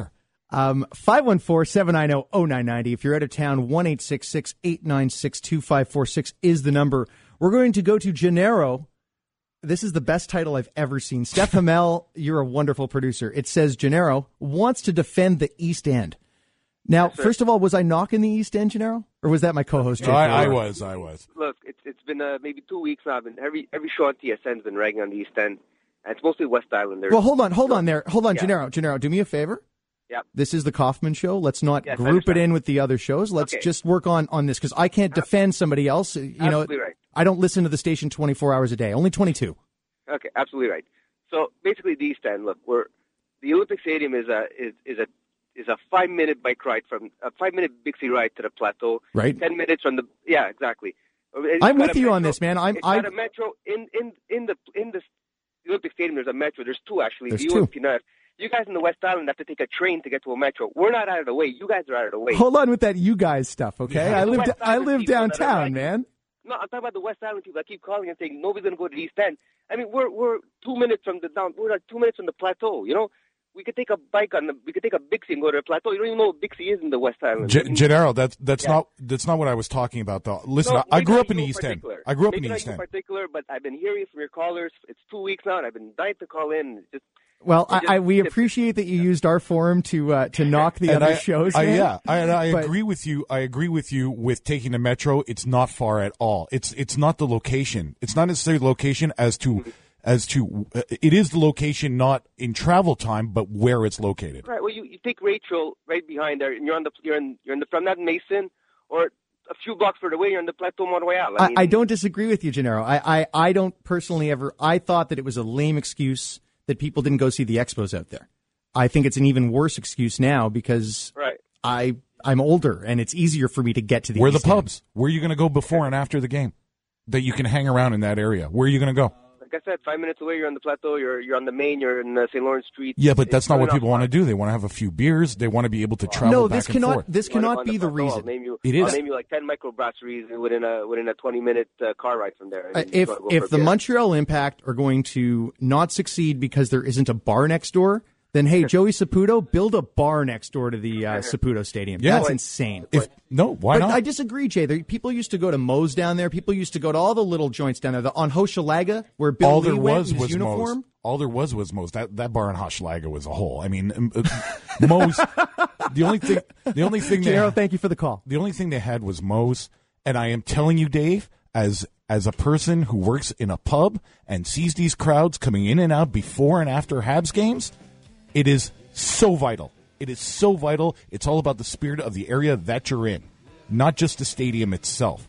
A: Um, five one four, seven nine zero, zero nine nine zero. If you're out of town, one eight six six, eight nine six, two five four six is the number. We're going to go to Gennaro. This is the best title I've ever seen. Steph Hamel, you're a wonderful producer. It says Gennaro wants to defend the East End. Now,
H: Yes, sir.
A: first of all, was I knocking the East End, Gennaro? Or was that my co-host, Jay?
B: No, I, I
A: Ferraro?
B: was, I was.
H: Look, it's it's been uh, maybe two weeks now. I've been every every show on T S N's been ragging on the East End, and it's mostly West Island. There's,
A: Well, hold on, hold on there. Hold on,
H: Yeah.
A: Gennaro. Gennaro, do me a favor.
H: Yep.
A: This is the Kaufman Show. Let's not
H: Yes, I
A: group it
H: understand.
A: in with the other shows. Let's
H: Okay.
A: just work on, on this, because I can't defend somebody else. You know,
H: Absolutely right.
A: I don't listen to the station twenty-four hours a day, only twenty-two.
H: Okay, absolutely right. So basically, the East End. Look, we're the Olympic Stadium is a is, is a is a five minute bike ride from a five minute Bixie ride to the plateau.
A: Right.
H: Ten minutes from the yeah, exactly. It's
A: I'm
H: got
A: with
H: a
A: you on
H: metro-
A: this, man. I'm
H: It's
A: I
H: got a metro in in in the in the Olympic Stadium. There's a metro. There's two actually.
A: There's
H: the
A: two.
H: U and P N F. You guys in the West Island have to take a train to get to a metro. We're not out of the way. You guys are out of the way.
A: hold on with that you guys stuff, okay?
B: Yeah.
A: I
H: The
A: live
H: West
A: I
H: Island
A: live
H: people that are
A: downtown,
H: like-
A: man.
H: No, I'm talking about the West Island people that keep calling and saying nobody's going to go to the East End. I mean, we're we're two minutes from the down. We're like two minutes from the plateau. You know, we could take a bike on the. We could take a Bixie and go to the plateau. You don't even know what Bixie is in the West Island.
B: G-
H: I mean,
B: Gennaro, that's that's
H: Yeah.
B: not that's not what I was talking about, though. Listen,
H: no,
B: I, I
H: maybe
B: grew
H: not
B: up in the
H: you
B: East End.
H: particular.
B: I grew up
H: maybe
B: in the
H: not
B: East
H: you
B: End.
H: particular, but I've been hearing from your callers. It's two weeks now, and I've been dying to call in. It's just
A: Well,
H: It just-
A: I, I we
H: it-
A: appreciate that you used our forum to uh, to knock the
B: And
A: other
B: I,
A: shows.
B: I,
A: man.
B: yeah, I, and I
A: But-
B: agree with you. I agree with you with taking the metro. It's not far at all. It's it's not the location. It's not necessarily the location as to as to uh, it is the location, not in travel time, but where it's located.
H: right. Well, you, you take Rachel right behind there, and you're on the you're in you're in the from that Mason, or a few blocks further away, you're in the Plateau Mont Royal. I,
A: I,
H: mean,
A: I don't disagree with you, Gennaro. I, I, I don't personally ever. I thought that it was a lame excuse that people didn't go see the Expos out there. I think it's an even worse excuse now because
H: Right.
A: I I'm older and it's easier for me to get to the.
B: Where are the
A: East End.
B: pubs? Where are you going to go before and after the game? That you can hang around in that area. Where are you going to go?
H: Like I said, five minutes away, you're on the Plateau. You're you're on the Main. You're in uh, Saint Lawrence Street.
B: Yeah, but
H: It's
B: that's not
H: really
B: what people want to
H: far.
B: do. They want to have a few beers. They want to be able to travel
A: No,
B: back
A: this
B: and
A: cannot.
B: forth.
A: This
H: You wanna go
A: cannot
H: on
A: be the
H: Plateau, I'll
A: reason.
H: name you,
B: It
H: I'll
B: is.
H: name you like ten microbrasseries within a within a twenty minute uh, car ride from there.
A: Uh,
H: And you
A: if
H: just wanna go
A: if
H: for a
A: the
H: beer.
A: Montreal Impact are going to not succeed because there isn't a bar next door, then hey, Joey Saputo, build a bar next door to the uh, Saputo Stadium.
B: Yeah.
A: That's
B: Like-
A: insane.
B: If no, why
A: but
B: not?
A: I disagree, Jay. There, people used to go to Moe's down there. People used to go to all the little joints down there. The, on Hochelaga, where Bill
B: all
A: Lee
B: there
A: went
B: was
A: in his
B: was
A: uniform.
B: Moe's. All there was was Moe's. That that bar in Hochelaga was a hole. I mean, um, uh, Moe's. The only thing, the only thing they,
A: Gennaro, thank you for the call.
B: the only thing they had was Moe's. And I am telling you, Dave, as as a person who works in a pub and sees these crowds coming in and out before and after Habs games, it is so vital. It is so vital. It's all about the spirit of the area that you're in, not just the stadium itself.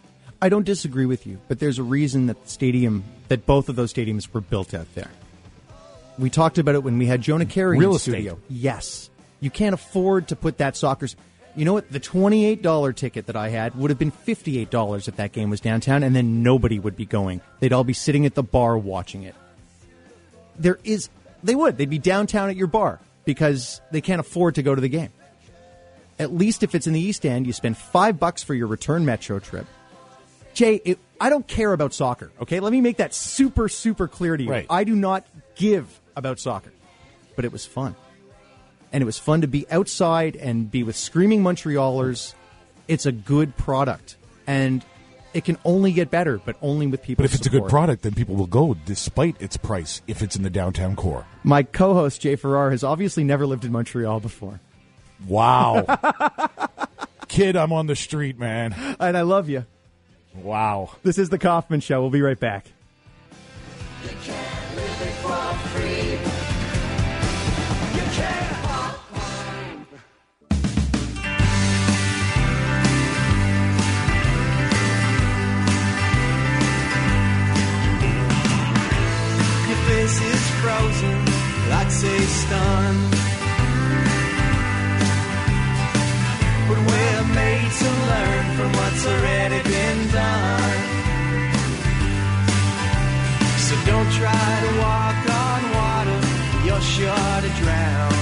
A: I don't disagree with you, but there's a reason that the stadium, that both of those stadiums were built out there. We talked about it when we had Jonah Carey
B: Real
A: in the
B: estate.
A: studio. Yes. You can't afford to put that soccer. You know what? The twenty-eight dollars ticket that I had would have been fifty-eight dollars if that game was downtown, and then nobody would be going. They'd all be sitting at the bar watching it. There is, they would. They'd be downtown at your bar because they can't afford to go to the game. At least if it's in the East End, you spend five bucks for your return Metro trip. Jay, it, I don't care about soccer, okay? Let me make that super, super clear to you.
B: Right.
A: I do not give about soccer, but it was fun. And it was fun to be outside and be with screaming Montrealers. It's a good product. And it can only get better, but only with people
B: But if it's a good
A: support.
B: product, then people will go despite its price if it's in the downtown core.
A: My co-host, Jay Farrar, has obviously never lived in Montreal before.
B: Wow. Kid, I'm on the street, man.
A: And I love you.
B: Wow.
A: This is The Kaufman Show. We'll be right back.
D: Your face is frozen, like say stunned. But we're made to learn from what's already been done. So don't try to walk on water, you're sure to drown.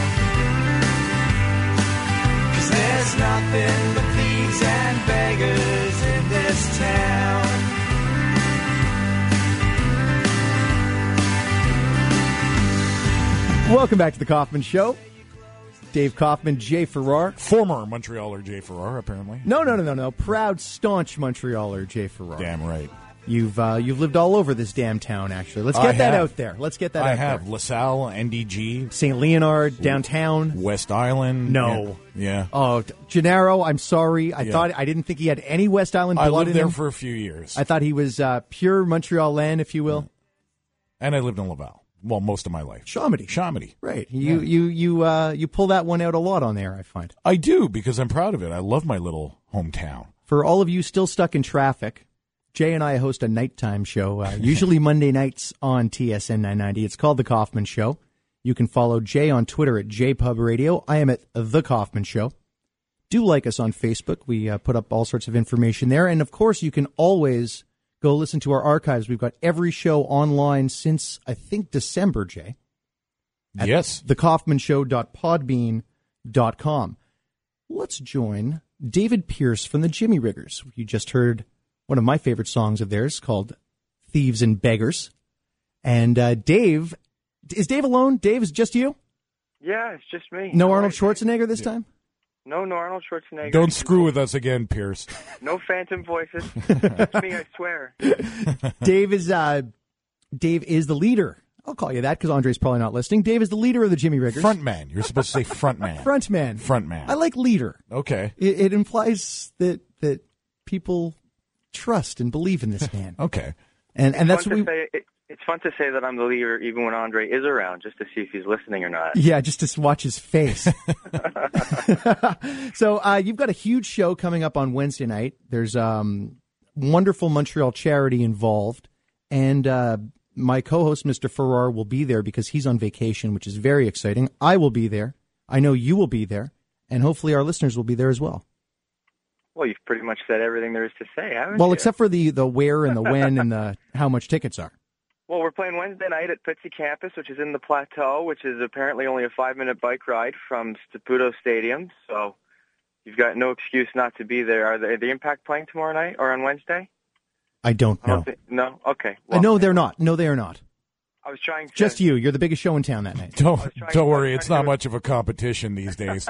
D: 'Cause there's nothing but thieves and beggars in this town.
A: Welcome back to The Kaufman Show. Dave Kaufman, Jay Farrar.
B: Former Montrealer Jay Farrar, apparently.
A: No, no, no, no, no. Proud, staunch Montrealer Jay Farrar.
B: Damn right.
A: You've uh, you've lived all over this damn town, actually. Let's get
B: I
A: that
B: have.
A: out there. Let's get that
B: I
A: out
B: have.
A: there.
B: LaSalle, N D G.
A: Saint Leonard, downtown.
B: West Island.
A: No.
B: Yeah. yeah.
A: Oh, Gennaro, I'm sorry. I
B: Yeah.
A: thought I didn't think he had any West Island
B: I
A: blood
B: lived
A: in
B: there
A: him.
B: for a few years.
A: I thought he was uh, pure Montreal land, if you will.
B: And I lived in Laval. Well, most of my life.
A: Chomedy.
B: Chomedy.
A: Right. You you you uh, you pull that one out a lot on there, I find.
B: I do, because I'm proud of it. I love my little hometown.
A: For all of you still stuck in traffic, Jay and I host a nighttime show, uh, usually Monday nights on T S N nine ninety. It's called The Kaufman Show. You can follow Jay on Twitter at J Pub Radio. I am at The Kaufman Show. Do like us on Facebook. We uh, put up all sorts of information there. And, of course, you can always go listen to our archives. We've got every show online since, I think, December, Jay. At
B: Yes.
A: the kaufman show dot podbean dot com. Let's join David Pierce from the Jimmy Riggers. You just heard one of my favorite songs of theirs called Thieves and Beggars. And uh, Dave, is Dave alone? Dave, is it just you?
I: Yeah, it's just me.
A: No
I: How
A: Arnold
I: are you?
A: Schwarzenegger this time?
I: No, no Arnold Schwarzenegger.
B: Don't screw with us again, Pierce.
I: No phantom voices. It's me, I swear.
A: Dave is uh, Dave is the leader. I'll call you that because Andre's probably not listening. Dave is the leader of the Jimmy Riggers.
B: Front man. You're supposed to say front man.
A: Front man.
B: Front man.
A: I like leader.
B: Okay.
A: It, it implies that that people trust and believe in this man.
B: Okay.
A: And and that's
I: Fun
A: what we.
I: to say, it, it's fun to say that I'm the leader even when Andre is around, just to see if he's listening or not.
A: Yeah, just to watch his face. So uh, you've got a huge show coming up on Wednesday night. There's um, wonderful Montreal charity involved, and uh, my co-host, Mister Farrar, will be there because he's on vacation, which is very exciting. I will be there. I know you will be there, and hopefully our listeners will be there as well.
I: Well, you've pretty much said everything there is to say, haven't
A: Well,
I: you?
A: except for the, the where and the when and the how much tickets are.
I: Well, we're playing Wednesday night at Pitsy Campus, which is in the Plateau, which is apparently only a five-minute bike ride from Saputo Stadium. So you've got no excuse not to be there. Are the, the Impact playing tomorrow night or on Wednesday?
A: I don't
I: I don't
A: know.
I: think- no? Okay.
A: Uh,
I: Well,
A: no, they're not. No, they are not.
I: I was trying to...
A: Just you. You're the biggest show in town that night.
B: Don't
I: trying-
B: don't
I: I was
B: worry.
I: trying
B: It's
I: to
B: not
I: do it-
B: much of a competition these days.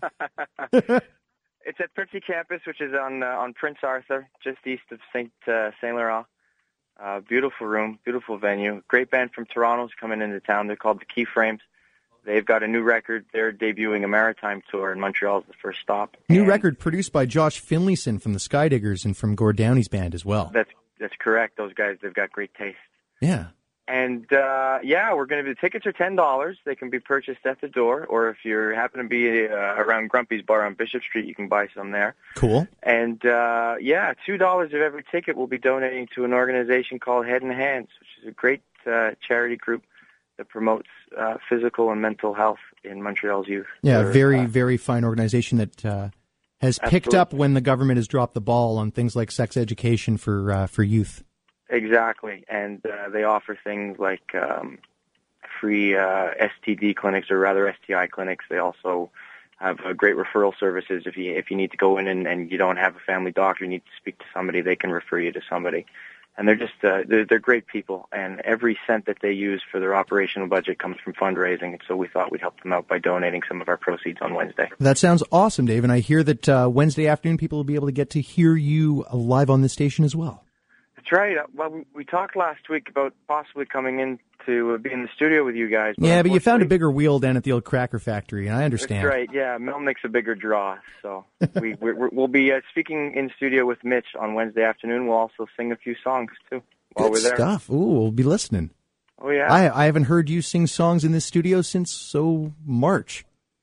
I: It's at Pitsy Campus, which is on uh, on Prince Arthur, just east of Saint uh, Saint Laurent. Uh, beautiful room, beautiful venue. Great band from Toronto's coming into town. They're called the Keyframes. They've got a new record. They're debuting a maritime tour, and Montreal's the first stop.
A: New
I: And
A: record produced by Josh Finlayson from the Skydiggers and from Gord Downey's band as well.
I: That's that's correct. Those guys, they've got great taste.
A: Yeah.
I: And uh, yeah, we're going to be. The tickets are ten dollars. They can be purchased at the door, or if you happen to be uh, around Grumpy's Bar on Bishop Street, you can buy some there.
A: Cool.
I: And uh, yeah, two dollars of every ticket will be donating to an organization called Head and Hands, which is a great uh, charity group that promotes uh, physical and mental health in Montreal's youth.
A: Yeah,
I: They're,
A: very,
I: uh,
A: very fine organization that uh, has picked
I: Absolutely.
A: up when the government has dropped the ball on things like sex education for uh, for youth.
I: Exactly, and uh, they offer things like um, free uh, S T D clinics, or rather S T I clinics. They also have uh, great referral services. If you if you need to go in and, and you don't have a family doctor, you need to speak to somebody, they can refer you to somebody. And they're just uh, they're, they're great people, and every cent that they use for their operational budget comes from fundraising. And so we thought we'd help them out by donating some of our proceeds on Wednesday.
A: That sounds awesome, Dave. And I hear that uh, Wednesday afternoon people will be able to get to hear you live on this station as well.
I: That's right. Uh, Well, we, we talked last week about possibly coming in to uh, be in the studio with you guys.
A: Yeah, but you found a
I: unfortunately-
A: bigger wheel down at the old Cracker Factory, and I understand.
I: That's right. Yeah, Melnick's a bigger draw. So we we're, we'll be uh, speaking in studio with Mitch on Wednesday afternoon. We'll also sing a few songs too while
A: Good
I: we're there.
A: stuff. Ooh, we'll be listening.
I: Oh yeah.
A: I, I haven't heard you sing songs in this studio since, so, March.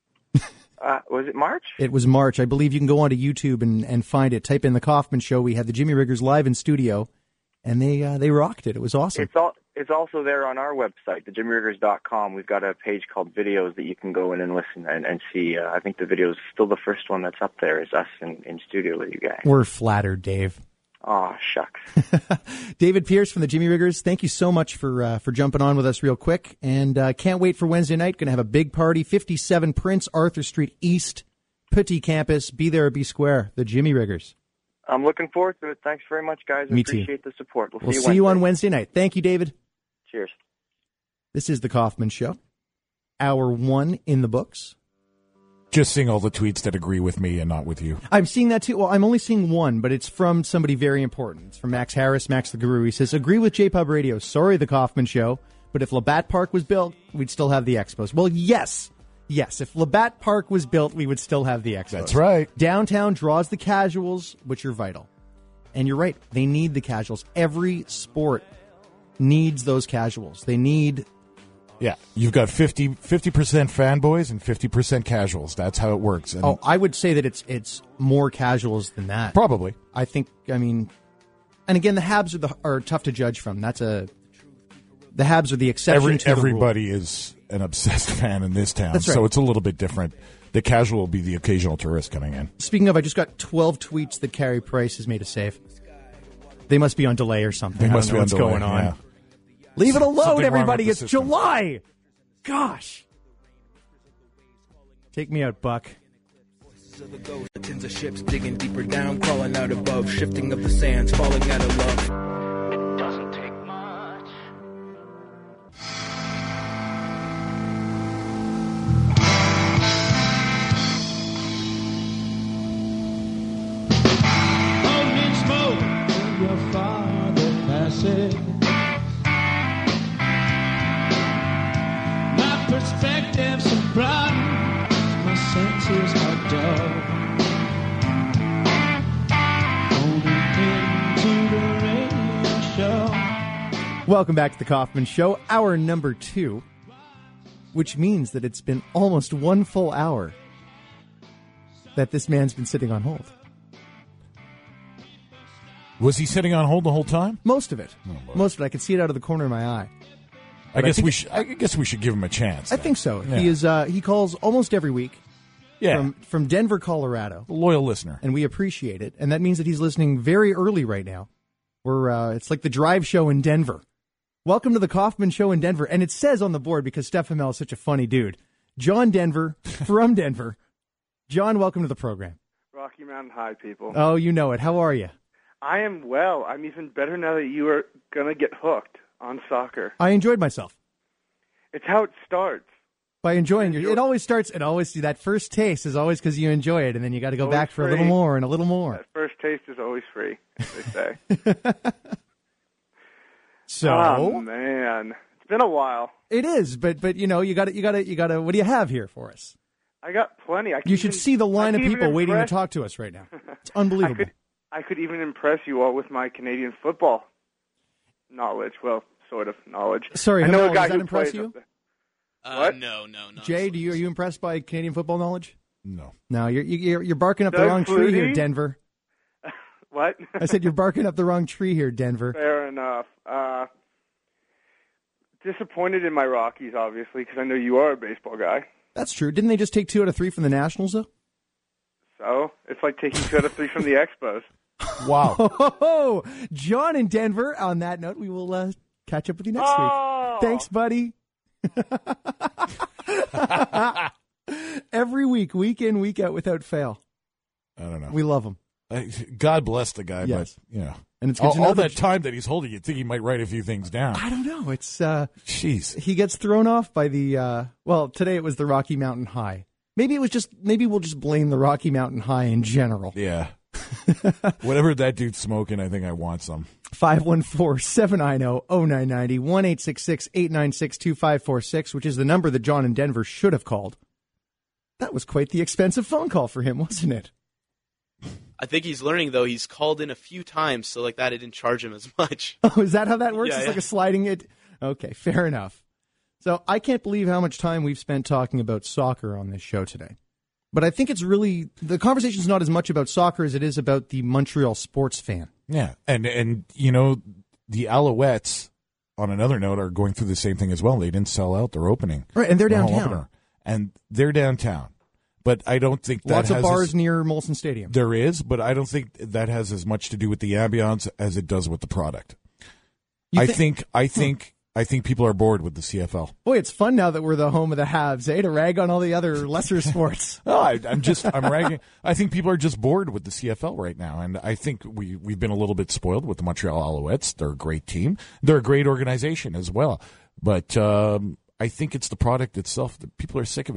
I: Uh, was it March?
A: It was March. I believe you can go onto YouTube and, and find it. Type in The Kaufman Show. We had the Jimmy Riggers live in studio, and they uh, they rocked it. It was awesome.
I: It's all. It's also there on our website, the jimmy riggers dot com. We've got a page called Videos that you can go in and listen and, and see. Uh, I think the video is still the first one that's up there. Is us in, in studio with you guys.
A: We're flattered, Dave.
I: Oh shucks.
A: David Pierce from the Jimmy Riggers, thank you so much for uh, for jumping on with us real quick. And uh, can't wait for Wednesday night. Going to have a big party, fifty-seven Prince Arthur Street East, Petit Campus. Be there or be square. The Jimmy Riggers.
I: I'm looking forward to it. Thanks very much, guys. I
A: Me too.
I: appreciate the support. We'll,
A: We'll
I: see you,
A: see you on
I: Wednesday.
A: Wednesday night. Thank you, David.
I: Cheers.
A: This is The Kaufman Show. Hour one in the books.
B: just seeing all the tweets that agree with me and not with you.
A: I'm seeing that too. Well, I'm only seeing one, but it's from somebody very important. It's from Max Harris, Max the Guru. He says, agree with J-Pub Radio. Sorry, the Kaufman Show, but if Labatt Park was built, we'd still have the Expos. Well, yes. Yes, if Labatt Park was built, we would still have the Expos.
B: That's right.
A: Downtown draws the casuals, which are vital. And you're right. They need the casuals. Every sport needs those casuals. They need...
B: Yeah, you've got fifty percent fanboys and fifty percent casuals. That's how it works. And
A: oh, I would say that it's it's more casuals than that.
B: Probably.
A: I think, I mean... And again, the Habs are, the, are tough to judge from. That's a... The Habs are the exception
B: Every,
A: to the
B: Everybody
A: rule.
B: is an obsessed fan in this town,
A: That's right.
B: So it's a little bit different. The casual will be the occasional tourist coming in.
A: Speaking of, I just got twelve tweets that Carey Price has made a save. They must be on delay or something.
B: They
A: I
B: must
A: don't know
B: be on
A: what's
B: delay,
A: going on.
B: yeah.
A: Leave it alone,
B: Something
A: everybody.
B: wrong with
A: It's
B: the system.
A: July. Gosh. Take me out, Buck.
D: Tens of ships digging deeper down, crawling out above, shifting of the sands, falling out of love. Doesn't take much.
J: Holding smoke when your father passes. My perspective's so broad, my senses are dull.
A: Welcome back to the Kaufman Show, hour number two, which means that it's been almost one full hour that this man's been sitting on hold.
B: Was he sitting on hold the whole time?
A: Most of it.
B: Oh,
A: Most of it. I could see it out of the corner of my eye.
B: I
A: But I
B: guess
A: think-
B: we should. I guess we should give him a chance.
A: I
B: then.
A: think so.
B: Yeah.
A: He is. Uh, he calls almost every week
B: Yeah.
A: from, from Denver, Colorado.
B: A loyal listener.
A: And we appreciate it. And that means that he's listening very early right now. We're, uh, it's like the drive show in Denver. Welcome to the Kaufman Show in Denver. And it says on the board, because Steph Hamel is such a funny dude, John Denver from Denver. John, welcome to the program.
K: Rocky Mountain High, people.
A: Oh, you know it. How are you?
K: I am well. I'm even better now that you are going to get hooked on soccer.
A: I enjoyed myself.
K: It's how it starts.
A: By enjoying your, it always starts, it always, that first taste is always because you enjoy it, and then you got to go
K: Always
A: back for a
K: free.
A: little more and a little more.
K: That first taste is always free, they say.
A: So,
K: oh, man. It's been a while.
A: it is, but, but, you know, you got to, you got to, you got to, what do you have here for us?
K: I got plenty. I could
A: You should
K: even-
A: see the
K: I
A: line of
K: could even
A: people waiting to
K: impress-
A: talk to us right now. It's
K: I
A: unbelievable.
K: could, I could even impress you all with my Canadian football knowledge. Well, sort of knowledge.
A: Sorry,
K: I know
A: Hamel,
K: a guy
A: does that
K: who
A: impress
K: plays
A: you?
K: up there.
C: Uh,
K: What?
C: No, no, no.
A: Jay, do you, are you impressed by Canadian football knowledge?
B: No.
A: No, you're, you're, you're barking up the
K: Doug
A: wrong tree here,
K: Flutie?
A: Denver.
K: What?
A: I said you're barking up the wrong tree here, Denver.
K: Fair enough. Uh, disappointed in my Rockies, obviously, because I know you are a baseball guy.
A: That's true. Didn't they just take two out of three from the Nationals, though?
K: So it's like taking two out of three from the Expos.
B: Wow.
A: Oh, John in Denver. On that note, we will uh, catch up with you next
K: Oh!
A: week. Thanks, buddy. Every week, week in, week out, without fail.
B: I don't know.
A: We love him.
B: I, God bless the guy,
A: Yes.
B: but, you know.
A: And it's good
B: all,
A: to know
B: all
A: that-
B: that time that he's holding, you'd think he might write a few things down.
A: I don't know. It's uh,
B: Jeez.
A: he gets thrown off by the uh, well. Today it was the Rocky Mountain High. Maybe it was just. Maybe we'll just blame the Rocky Mountain High in general.
B: Yeah. Whatever that dude's smoking, I think I want some.
A: five one four, seven nine zero, zero nine nine zero, one eight six six, eight nine six, two five four six, which is the number that John in Denver should have called. That was quite the expensive phone call for him, wasn't it?
C: I think he's learning, though. He's called in a few times, so like that, it didn't charge him as much.
A: Oh, is that how that works?
C: Yeah,
A: it's
C: yeah.
A: like a sliding it. Okay, fair enough. So I can't believe how much time we've spent talking about soccer on this show today. But I think it's really, the conversation's not as much about soccer as it is about the Montreal sports fan.
B: Yeah. And, and you know, the Alouettes, on another note, are going through the same thing as well. They didn't sell out their opening.
A: Right, and they're
B: their home
A: downtown.
B: opener. And they're downtown. But I don't think that
A: Lots
B: has
A: of bars
B: as-
A: near Molson Stadium.
B: There is, but I don't think that has as much to do with the ambiance as it does with the product.
A: You
B: I
A: thi-
B: think I think I think people are bored with the C F L.
A: Boy, it's fun now that we're the home of the Habs, eh? To rag on all the other lesser sports.
B: No, I, I'm just I'm ragging. I think people are just bored with the C F L right now, and I think we we've been a little bit spoiled with the Montreal Alouettes. They're a great team. They're a great organization as well. But um, I think it's the product itself that people are sick of it.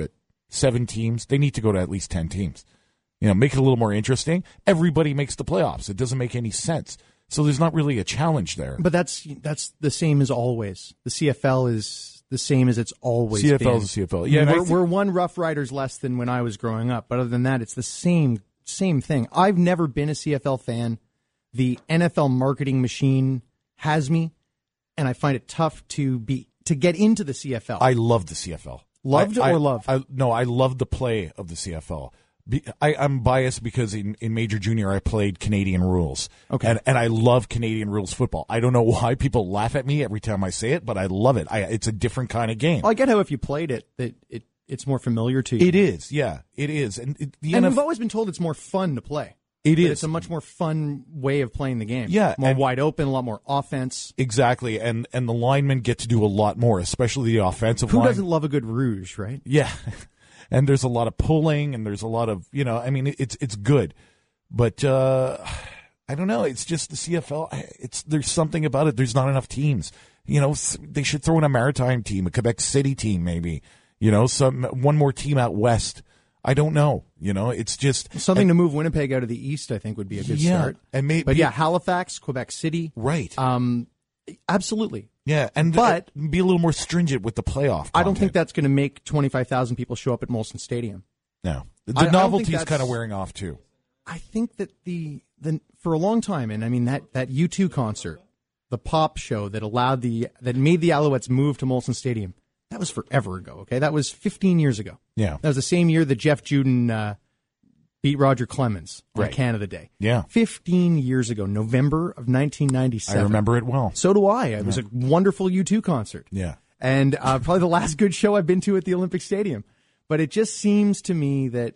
B: seven teams. They need to go to at least ten teams. You know, make it a little more interesting. Everybody makes the playoffs. It doesn't make any sense. So there's not really a challenge there.
A: But that's that's the same as always. The C F L is the same as it's always
B: C F L
A: been.
B: is a C F L. Yeah,
A: we're,
B: think-
A: we're one Rough Riders less than when I was growing up. But other than that, it's the same same thing. I've never been a C F L fan. The N F L marketing machine has me, and I find it tough to be to get into the C F L.
B: I love the C F L.
A: Loved
B: I,
A: or
B: I,
A: loved?
B: I, no, I love the play of the C F L. Be, I, I'm biased because in, in Major Junior I played Canadian rules.
A: Okay.
B: And, and I love Canadian rules football. I don't know why people laugh at me every time I say it, but I love it. I, it's a different kind of game.
A: Well, I get how if you played it, that it, it's more familiar to you.
B: It is, yeah, it is. And it, the
A: and
B: N F L
A: we've always been told it's more fun to play.
B: It
A: That
B: is.
A: It's a much more fun way of playing the game.
B: Yeah,
A: More
B: and-
A: wide open, a lot more offense.
B: Exactly, and and the linemen get to do a lot more, especially the offensive
A: Who
B: line.
A: doesn't love a good rouge, right?
B: Yeah, and there's a lot of pulling, and there's a lot of, you know, I mean, it's it's good, but uh, I don't know. It's just the C F L. It's there's something about it. There's not enough teams. You know, they should throw in a Maritime team, a Quebec City team, maybe. You know, some one more team out west. I don't know. You know, it's just
A: Something
B: and,
A: to move Winnipeg out of the east, I think, would be a good
B: yeah,
A: start.
B: and maybe,
A: But yeah, Halifax, Quebec City.
B: right.
A: Um, absolutely.
B: Yeah, and
A: but
B: uh, be a little more stringent with the playoff.
A: I don't
B: content.
A: think that's going to make twenty-five thousand people show up at Molson Stadium.
B: No, the
A: I- I don't
B: novelty
A: think
B: is kind of
A: that's-
B: wearing off too.
A: I think that the, the for a long time, and I mean that that U two concert, the pop show that allowed the that made the Alouettes move to Molson Stadium, that was forever ago. Okay, that was fifteen years ago.
B: Yeah,
A: that was the same year that Jeff Juden uh, beat Roger Clemens on
B: Right.
A: Canada Day.
B: Yeah,
A: fifteen years ago, November of nineteen ninety-seven.
B: I remember it well.
A: So do I. It was a wonderful U two concert.
B: Yeah,
A: and uh, probably the last good show I've been to at the Olympic Stadium. But it just seems to me that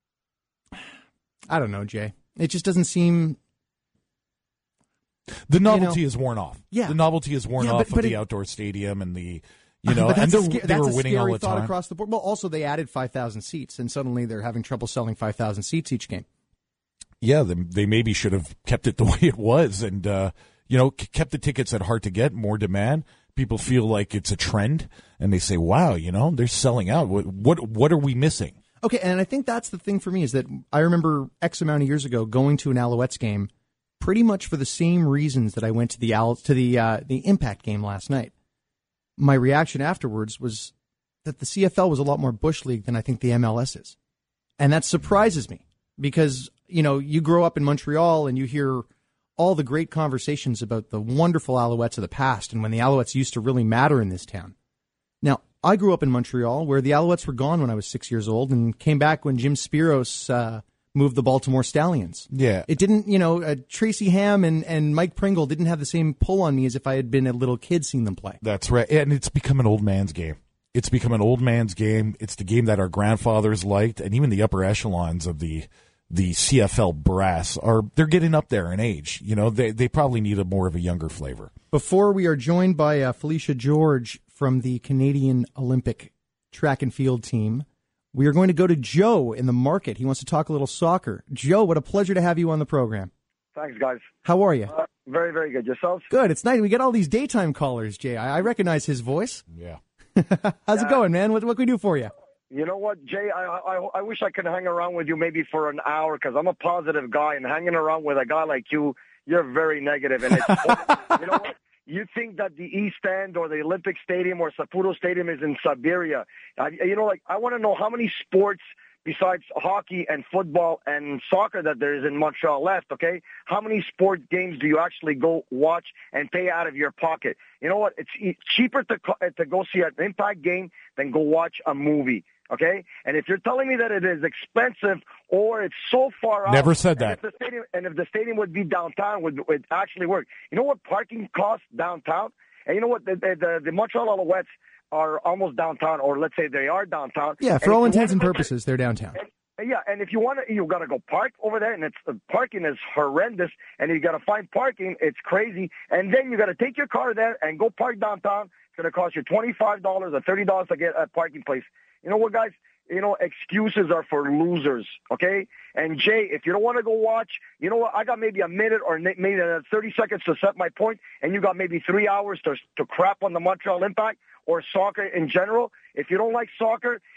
A: I don't know, Jay. It just doesn't seem.
B: The novelty
A: you know,
B: is worn off.
A: Yeah,
B: the novelty is worn
A: yeah,
B: off
A: but,
B: of
A: but
B: the
A: it,
B: outdoor stadium and the, you know,
A: but
B: and
A: that's
B: they
A: a, sca-
B: they were
A: that's a
B: winning all
A: scary
B: the
A: thought
B: time.
A: across the board. Well, also they added five thousand seats, and suddenly they're having trouble selling five thousand seats each game.
B: Yeah, they, they maybe should have kept it the way it was, and uh, you know, k- kept the tickets at hard to get, more demand. People feel like it's a trend, and they say, "Wow, you know, they're selling out. What what what are we missing?"
A: Okay, and I think that's the thing for me is that I remember X amount of years ago going to an Alouettes game, pretty much for the same reasons that I went to the Al- to the uh, the Impact game last night. My reaction afterwards was that the C F L was a lot more Bush League than I think the M L S is, and that surprises me because you know you grow up in Montreal and you hear all the great conversations about the wonderful Alouettes of the past and when the Alouettes used to really matter in this town. Now, I grew up in Montreal where the Alouettes were gone when I was six years old and came back when Jim Spiros uh, moved the Baltimore Stallions.
B: Yeah.
A: It didn't, you know, uh, Tracy Ham and, and Mike Pringle didn't have the same pull on me as if I had been a little kid seeing them play.
B: That's right, and it's become an old man's game. It's become an old man's game. It's the game that our grandfathers liked, and even the upper echelons of the the C F L brass are they're getting up there in age. You know, they they probably need a more of a younger flavor.
A: Before we are joined by uh, Felicia George from the Canadian Olympic track and field team, we are going to go to Joe in the market. He wants to talk a little soccer. Joe, what a pleasure to have you on the program.
L: Thanks, guys.
A: How are you?
L: Uh, very, very good. Yourselves?
A: Good. It's nice. We get all these daytime callers, Jay. I, I recognize his voice.
B: Yeah.
A: How's it going, man? What, what can we do for you?
L: You know what, Jay? I, I I wish I could hang around with you maybe for an hour because I'm a positive guy, and hanging around with a guy like you, you're very negative. And it's, you know what? You think that the East End or the Olympic Stadium or Saputo Stadium is in Siberia. I, you know, like I want to know how many sports besides hockey and football and soccer that there is in Montreal left, okay? How many sport games do you actually go watch and pay out of your pocket? You know what? It's e- cheaper to co- to go see an Impact game than go watch a movie, okay? And if you're telling me that it is expensive or it's so far out.
B: Never said
L: and
B: that.
L: If the stadium, and if the stadium would be downtown, would would actually work. You know what parking costs downtown? And you know what? The, the, the, the Montreal Alouettes are almost downtown, or let's say they are downtown.
A: Yeah, for
L: And
A: all
L: if you
A: intents and
L: wanna-
A: purposes, they're downtown.
L: and, yeah, and if you want to, you got to go park over there, and it's the parking is horrendous, and you got to find parking. It's crazy, and then you got to take your car there and go park downtown. It's going to cost you twenty-five dollars or thirty dollars to get a parking place. You know what, guys? You know, excuses are for losers, okay? And, Jay, if you don't want to go watch, you know what? I got maybe a minute or maybe thirty seconds to set my point, and you got maybe three hours to to crap on the Montreal Impact or soccer in general. If you don't like soccer,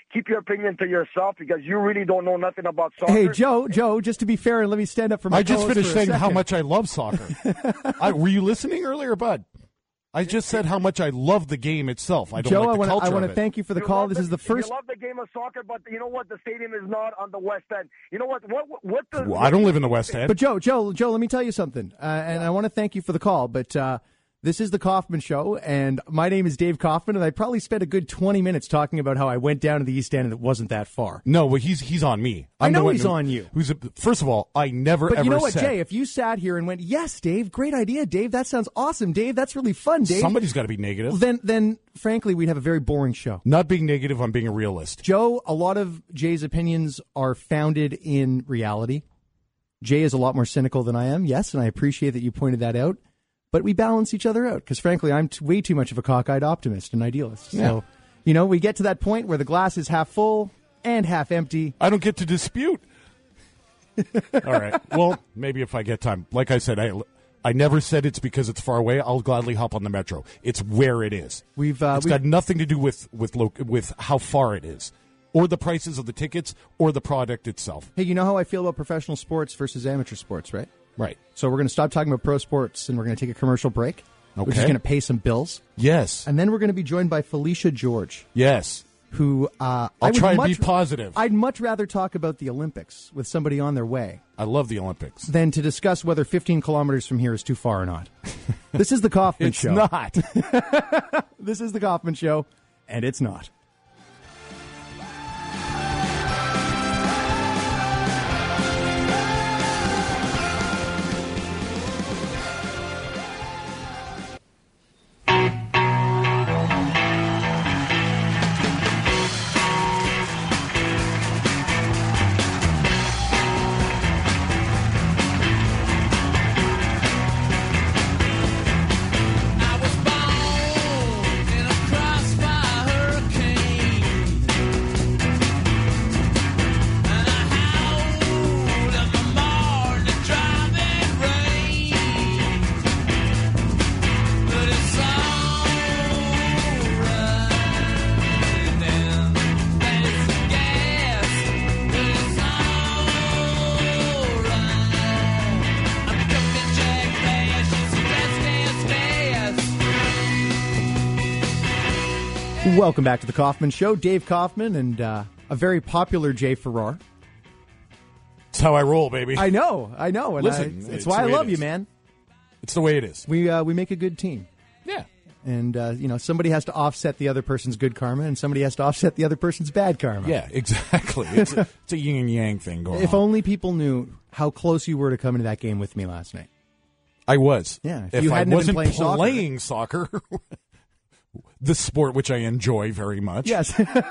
L: keep your opinion to yourself because you really don't know nothing about soccer.
A: Hey, Joe, Joe, just to be fair, and let me stand up for my
B: I just
A: co-host
B: finished
A: for a
B: saying how
A: second.
B: much I love soccer. I, were you listening earlier, bud? I just said how much I love the game itself. I don't
A: Joe,
B: like the
A: I wanna,
B: culture
A: I want
B: of
A: to
B: it.
A: thank you for the
L: You
A: call.
L: love
A: This
L: the-
A: is the first.
L: You love the game of soccer, but you know what? The stadium is not on the West End. You know what? What? What? the,
B: Well, I don't live in the West End.
A: But Joe, Joe, Joe, let me tell you something, uh, and I want to thank you for the call. But uh, this is the Kaufman Show, and my name is Dave Kaufman, and I probably spent a good twenty minutes talking about how I went down to the East End and it wasn't that far.
B: No, well, he's he's on me.
A: I
B: I'm the
A: know
B: one
A: he's
B: who-
A: on you.
B: Who's a, first of all, I never
A: But
B: ever
A: you know what,
B: said,
A: Jay? If you sat here and went, "Yes, Dave, great idea, Dave. That sounds awesome, Dave. That's really fun, Dave."
B: Somebody's got to be negative.
A: Well, then, then, frankly, we'd have a very boring show.
B: Not being negative, I'm being a realist.
A: Joe, a lot of Jay's opinions are founded in reality. Jay is a lot more cynical than I am, yes, and I appreciate that you pointed that out. But we balance each other out because, frankly, I'm t- way too much of a cockeyed optimist and idealist.
B: Yeah.
A: So, you know, we get to that point where the glass is half full and half empty.
B: I don't get to dispute. All right. Well, maybe if I get time. Like I said, I, I never said it's because it's far away. I'll gladly hop on the metro. It's where it is.
A: We've uh,
B: It's
A: we've,
B: got nothing to do with with lo- with how far it is, or the prices of the tickets, or the product itself.
A: hey, you know how I feel about professional sports versus amateur sports, right?
B: Right.
A: So we're going to stop talking about pro sports and we're going to take a commercial break, which is
B: Okay.
A: going to pay some bills.
B: Yes.
A: And then we're going to be joined by Felicia George,
B: Yes.
A: who uh, I
B: I'll
A: would
B: try and
A: much,
B: be positive.
A: I'd much rather talk about the Olympics with somebody on their way
B: I love the Olympics.
A: than to discuss whether fifteen kilometers from here is too far or not. This is the Kaufman
B: It's
A: Show.
B: not.
A: This is the Kaufman Show, and it's not.
J: I was born in a crossfire hurricane, and I howled in the morning driving rain. But it's alright now. There's some gas, but it's alright. I'm cooking Jack Bass, it's a dance, dance, dance.
A: Welcome back to the Kaufman Show. Dave Kaufman and uh, a very popular Jay Farrar.
B: It's how I roll, baby.
A: I know, I know, and
B: Listen,
A: I, it's,
B: it's
A: why
B: the
A: I
B: way it
A: love you,
B: is.
A: man.
B: It's the way it is.
A: We uh, we make a good team.
B: Yeah.
A: And, uh, you know, somebody has to offset the other person's good karma, and somebody has to offset the other person's bad karma.
B: Yeah, exactly. It's a, it's a yin and yang thing going
A: If
B: on.
A: only people knew how close you were to coming to that game with me last night.
B: I was.
A: Yeah, if
B: If,
A: you
B: I
A: hadn't have been
B: wasn't
A: playing soccer.
B: playing soccer, the sport which I enjoy very much.
A: Yes.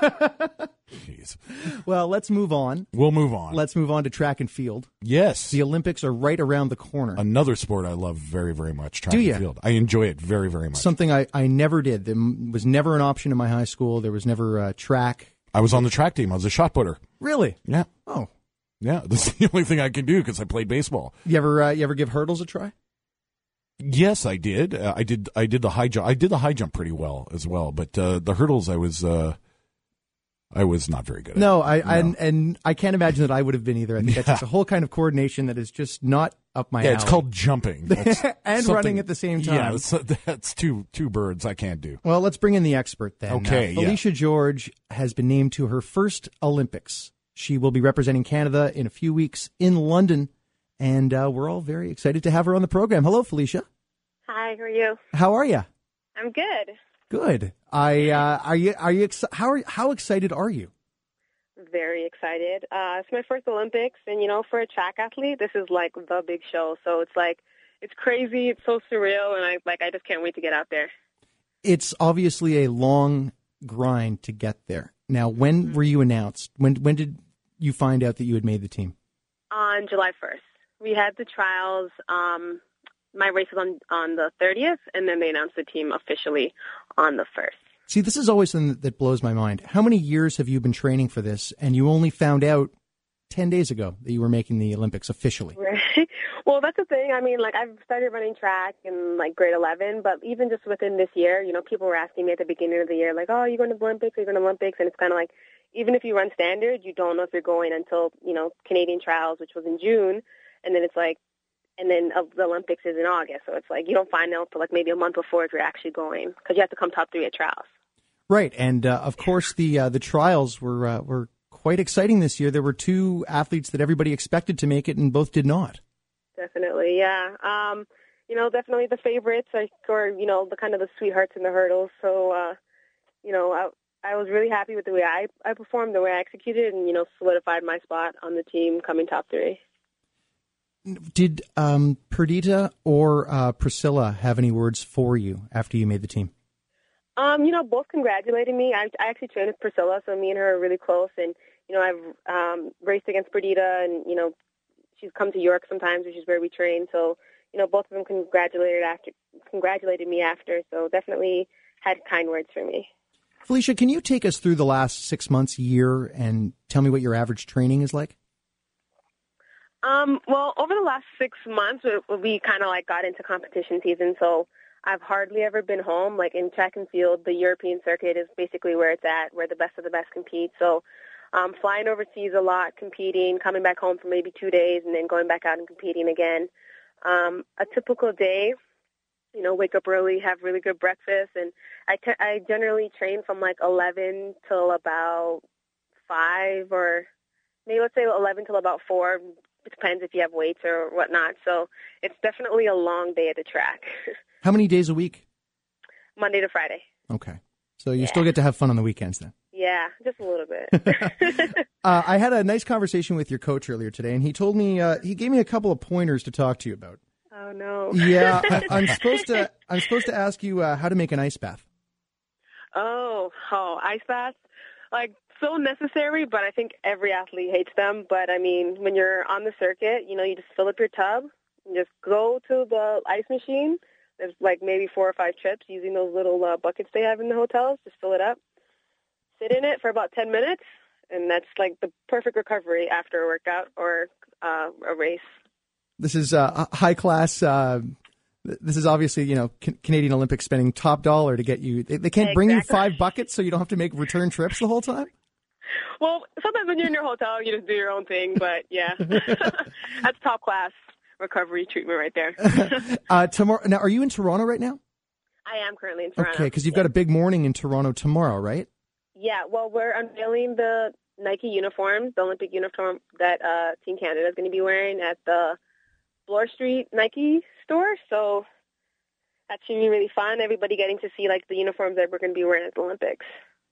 B: Jeez.
A: Well, let's move on.
B: We'll move on.
A: Let's move on to track and field.
B: Yes.
A: The Olympics are right around the corner.
B: Another sport I love very, very much. Track
A: Do
B: and
A: ya?
B: field. I enjoy it very, very much.
A: Something I, I never did. There was never an option in my high school. There was never uh, track.
B: I was on the track team. I was a shot putter.
A: Really?
B: Yeah.
A: Oh.
B: Yeah. That's the only thing I can do because I played baseball.
A: You ever uh, you ever give hurdles a try?
B: Yes, I did. Uh, I did. I did the high jump. I did the high jump pretty well as well. But uh, the hurdles, I was, uh, I was not very good at.
A: No, I,
B: No.
A: I and, and I can't imagine that I would have been either. I think that's
B: Yeah.
A: just a whole kind of coordination that is just not up my
B: Yeah,
A: alley.
B: it's called jumping. That's
A: And
B: something-
A: running at the same time.
B: Yeah, that's, that's two two birds I can't do.
A: Well, let's bring in the expert then.
B: Okay,
A: Uh,
B: yeah.
A: Felicia George has been named to her first Olympics. She will be representing Canada in a few weeks in London, and uh, we're all very excited to have her on the program. Hello, Felicia.
M: Hi, how are you?
A: How are you?
M: I'm good.
A: Good. I uh, are you are you ex- how are how excited are you?
M: Very excited. Uh, it's my first Olympics, and you know, for a track athlete, this is like the big show. So it's like it's crazy, it's so surreal, and I like I just can't wait to get out there.
A: It's obviously a long grind to get there. Now, when were you announced? When when did you find out that you had made the team?
M: On July first, we had the trials. Um, my race was on on the thirtieth, and then they announced the team officially on the first.
A: See, this is always something that blows my mind. How many years have you been training for this, and you only found out ten days ago that you were making the Olympics officially.
M: Right. Well, that's the thing. I mean, like, I've started running track in, like, grade eleven, but even just within this year, you know, people were asking me at the beginning of the year, like, oh, are you going to the Olympics? Are you going to the Olympics? And it's kind of like, even if you run standard, you don't know if you're going until, you know, Canadian trials, which was in June, and then it's like, and then uh, the Olympics is in August. So it's like you don't find out until, like, maybe a month before if you're actually going, because you have to come top three at trials.
A: Right, and uh, of course the uh, the trials were uh, were quite exciting this year. There were two athletes that everybody expected to make it, and both did not.
M: Definitely, yeah. Um, you know, definitely the favorites, like, or you know, the kind of the sweethearts in the hurdles. So, uh, you know, I, I was really happy with the way I, I performed, the way I executed, and, you know, solidified my spot on the team coming top three.
A: Did um, Perdita or uh, Priscilla have any words for you after you made the team?
M: Um, you know, both congratulated me. I, I actually trained with Priscilla, so me and her are really close. And, you know, I've um, raced against Perdita, and, you know, she's come to York sometimes, which is where we train. So, you know, both of them congratulated after, congratulated me after. So definitely had kind words for me.
A: Felicia, can you take us through the last six months, year, and tell me what your average training is like?
M: Um, well, over the last six months, we, we kind of like got into competition season, so I've hardly ever been home. Like in track and field, the European circuit is basically where it's at, where the best of the best compete. So um, flying overseas a lot, competing, coming back home for maybe two days, and then going back out and competing again. Um, a typical day, you know, wake up early, have really good breakfast, and I, t- I generally train from like eleven till about five, or maybe let's say eleven till about four. It depends if you have weights or whatnot. So it's definitely a long day at the track.
A: How many days a week?
M: Monday to Friday.
A: Okay. So you
M: Yeah.
A: still get to have fun on the weekends then?
M: Yeah, just a little bit.
A: uh, I had a nice conversation with your coach earlier today, and he told me, uh, he gave me a couple of pointers to talk to you about.
M: Oh, no.
A: Yeah, I, I'm supposed to I'm supposed to ask you uh, how to make an ice bath.
M: Oh, oh, ice baths. Like, so necessary, but I think every athlete hates them. But, I mean, when you're on the circuit, you know, you just fill up your tub, and just go to the ice machine. There's, like, maybe four or five trips using those little uh, buckets they have in the hotels. Just fill it up. Sit in it for about ten minutes, and that's, like, the perfect recovery after a workout or uh, a race.
A: This is uh, high class. Uh, this is obviously, you know, C- Canadian Olympics spending top dollar to get you. They, they can't bring you
M: Exactly.
A: five buckets so you don't have to make return trips the whole time?
M: Well, sometimes when you're in your hotel, you just do your own thing, but yeah, that's top class recovery treatment right there.
A: uh, tomorrow. Now, are you in Toronto right now?
M: I am currently in Toronto.
A: Okay, because you've got a big morning in Toronto tomorrow, right?
M: Yeah, well, we're unveiling the Nike uniform, the Olympic uniform that uh, Team Canada is going to be wearing at the Bloor Street Nike store, so that should be really fun. Everybody getting to see, like, the uniforms that we're going to be wearing at the Olympics.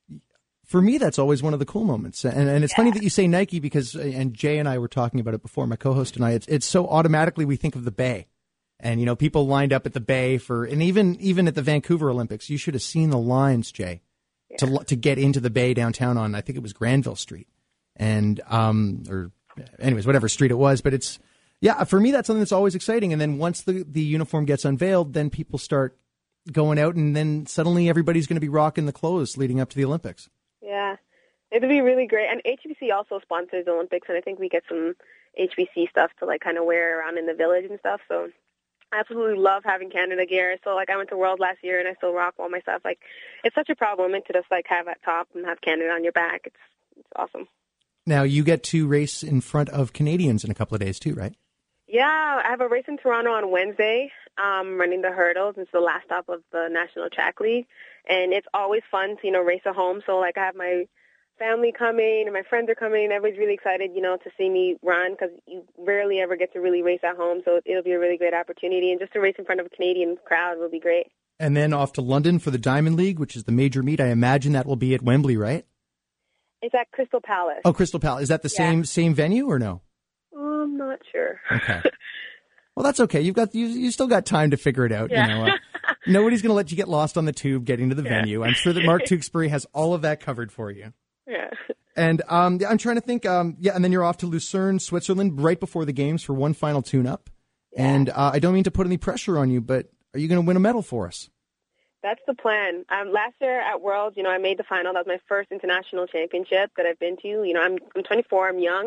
A: For me, that's always one of the cool moments. And and it's funny that you say Nike because, and Jay and I were talking about it before, my co-host and I, it's, it's so automatically we think of the Bay. And, you know, people lined up at the Bay for, and even even at the Vancouver Olympics, you should have seen the lines, Jay, yeah. to to get into the Bay downtown on, I think it was Granville Street. And, um, or anyways, whatever street it was. But it's, yeah, for me, that's something that's always exciting. And then once the, the uniform gets unveiled, then people start going out, and then suddenly everybody's going to be rocking the clothes leading up to the Olympics.
M: Yeah, it'll be really great. And H B C also sponsors the Olympics, and I think we get some H B C stuff to, like, kind of wear around in the village and stuff. So I absolutely love having Canada gear. So, like, I went to World last year, and I still rock all my stuff. Like, it's such a problem to just, like, have at top and have Canada on your back. It's it's awesome.
A: Now, you get to race in front of Canadians in a couple of days, too, right?
M: Yeah, I have a race in Toronto on Wednesday, um, running the hurdles. It's the last stop of the National Track League. And it's always fun to, you know, race at home. So, like, I have my family coming and my friends are coming. Everybody's really excited, you know, to see me run because you rarely ever get to really race at home. So it'll be a really great opportunity. And just to race in front of a Canadian crowd will be great.
A: And then off to London for the Diamond League, which is the major meet. I imagine that will be at Wembley, right?
M: It's at Crystal Palace.
A: Oh, Crystal Palace. Is that the
M: Yeah.
A: same same venue or no?
M: I'm not sure.
A: Okay. Well, that's okay. You've got you you still got time to figure it out.
M: Yeah.
A: You know, uh, nobody's going to let you get lost on the tube getting to the
M: Yeah.
A: venue. I'm sure that Mark Tewksbury has all of that covered for you.
M: Yeah.
A: And um, yeah, I'm trying to think. Um, yeah, and then you're off to Lucerne, Switzerland, right before the games for one final tune-up. Yeah. And uh, I don't mean to put any pressure on you, but are you going to win a medal for us?
M: That's the plan. Um, last year at Worlds, you know, I made the final. That was my first international championship that I've been to. You know, I'm I'm twenty-four. I'm young.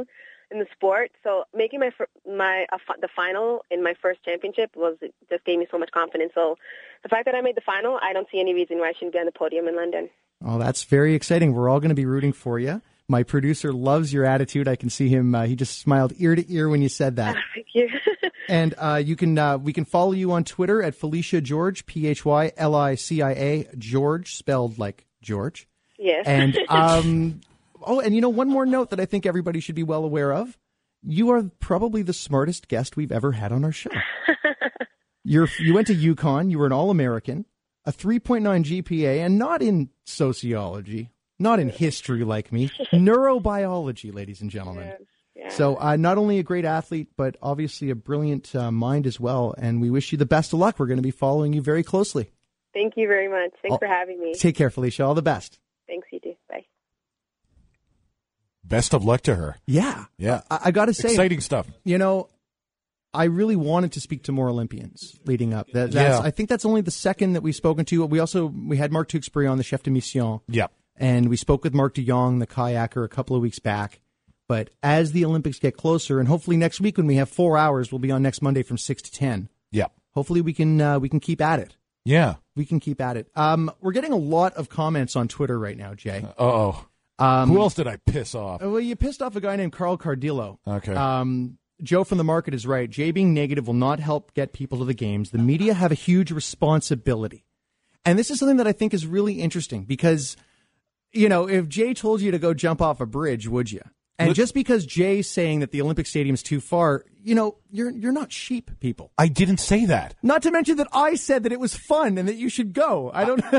M: in the sport. So making my fir- my uh, fi- the final in my first championship was just gave me so much confidence. So the fact that I made the final, I don't see any reason why I shouldn't be on the podium in London.
A: Oh, that's very exciting. We're all going to be rooting for you. My producer loves your attitude. I can see him. Uh, he just smiled ear to ear when you said that.
M: Thank you.
A: And uh, you can uh, we can follow you on Twitter at Felicia George, P H Y L I C I A, George, spelled like George.
M: Yes.
A: And um, oh, and you know, one more note that I think everybody should be well aware of. You are probably the smartest guest we've ever had on our show. You're you went to UConn. You were an All-American, a three point nine G P A, and not in sociology, not in history like me, neurobiology, ladies and gentlemen.
M: Yeah.
A: So uh, not only a great athlete, but obviously a brilliant uh, mind as well. And we wish you the best of luck. We're going to be following you very closely.
M: Thank you very much. Thanks
A: Oh,
M: for having me.
A: Take care, Felicia. All the best.
M: Thanks, you too. Bye.
B: Best of luck to her.
A: Yeah.
B: Yeah.
A: I, I got to say.
B: Exciting stuff.
A: You know, I really wanted to speak to more Olympians leading up. That, that's,
B: Yeah.
A: I think that's only the second that we've spoken to. We also we had Mark Tewksbury on, the chef de mission.
B: Yep.
A: And we spoke with Mark de Jong, the kayaker, a couple of weeks back. But as the Olympics get closer, and hopefully next week when we have four hours, we'll be on next Monday from six to ten.
B: Yep.
A: Hopefully we can uh, we can keep at it.
B: Yeah.
A: We can keep at it. Um, we're getting a lot of comments on Twitter right now, Jay.
B: Uh-oh.
A: Um,
B: Who else did I piss off?
A: Well, you pissed off a guy named Carl Cardillo.
B: Okay.
A: Um, Joe from the market is right. Jay being negative will not help get people to the games. The media have a huge responsibility. And this is something that I think is really interesting because, you know, if Jay told you to go jump off a bridge, would you? And just because Jay's saying that the Olympic Stadium's too far, you know, you're you're not sheep, people.
B: I didn't say that.
A: Not to mention that I said that it was fun and that you should go. I don't.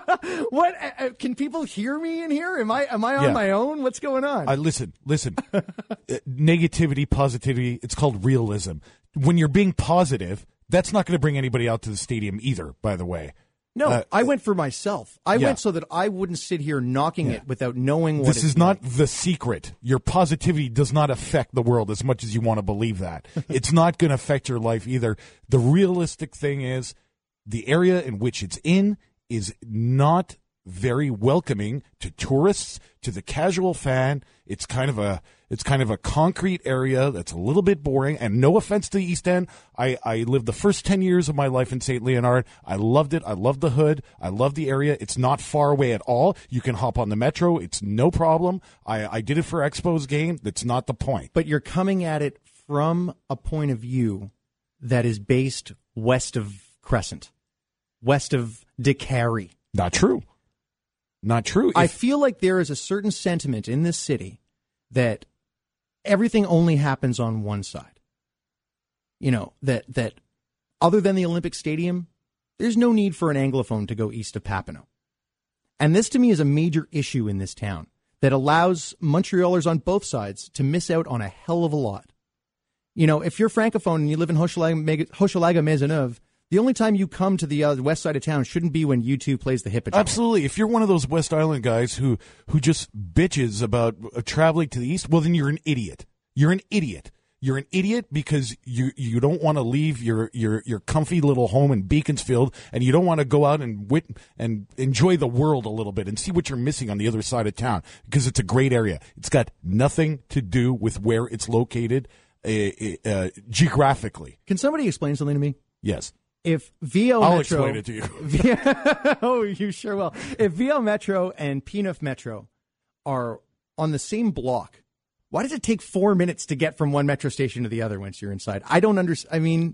A: What uh, can people hear me in here? Am I am I on
B: Yeah.
A: my own? What's going on?
B: I listen, listen. Uh, negativity, positivity, it's called realism. When you're being positive, that's not going to bring anybody out to the stadium either, by the way.
A: No,
B: Uh,
A: I went for myself. I
B: yeah.
A: went so that I wouldn't sit here knocking it without knowing what
B: This
A: it's
B: is not the secret. Your positivity does not affect the world as much as you want to believe that. It's not going to affect your life either. The realistic thing is the area in which it's in is not very welcoming to tourists, to the casual fan. It's kind of a it's kind of a concrete area that's a little bit boring. And no offense to the East End, I, I lived the first ten years of my life in Saint Leonard. I loved it. I loved the hood. I loved the area. It's not far away at all. You can hop on the metro. It's no problem. I, I did it for Expos game. That's not the point.
A: But you're coming at it from a point of view that is based west of Crescent, west of DeCarry.
B: Not true. Not true.
A: I
B: If-
A: feel like there is a certain sentiment in this city that everything only happens on one side. You know, that that other than the Olympic Stadium, there's no need for an Anglophone to go east of Papineau. And this to me is a major issue in this town that allows Montrealers on both sides to miss out on a hell of a lot. You know, if you're Francophone and you live in Hochelaga, Hochelaga Maisonneuve, the only time you come to the uh, west side of town shouldn't be when U two plays the Hippodrome.
B: Absolutely. If you're one of those West Island guys who who just bitches about uh, traveling to the east, well, then you're an idiot. You're an idiot. You're an idiot because you you don't want to leave your, your, your comfy little home in Beaconsfield, and you don't want to go out and wit and enjoy the world a little bit and see what you're missing on the other side of town, because it's a great area. It's got nothing to do with where it's located uh, uh, geographically.
A: Can somebody explain something to me?
B: Yes.
A: If V O
B: I'll
A: Metro,
B: explain it to you.
A: oh, you sure will. If V O Metro and P N F Metro are on the same block, why does it take four minutes to get from one metro station to the other once you're inside? I don't understand. I mean,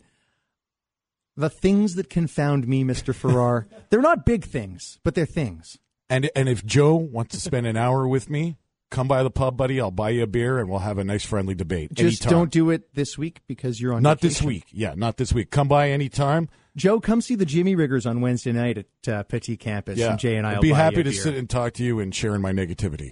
A: the things that confound me, Mister Farrar, they're not big things, but they're things.
B: And and if Joe wants to spend an hour with me, come by the pub, buddy. I'll buy you a beer, and we'll have a nice, friendly debate.
A: Just
B: anytime.
A: don't do it this week because you're on
B: Not
A: vacation.
B: this week. Yeah, not this week. Come by anytime.
A: Joe, come see the Jimmy Riggers on Wednesday night at uh, Petit Campus,
B: Yeah,
A: and Jay and I
B: I'd
A: will
B: be
A: buy
B: happy
A: you a
B: to
A: beer.
B: sit and talk to you and share in my negativity.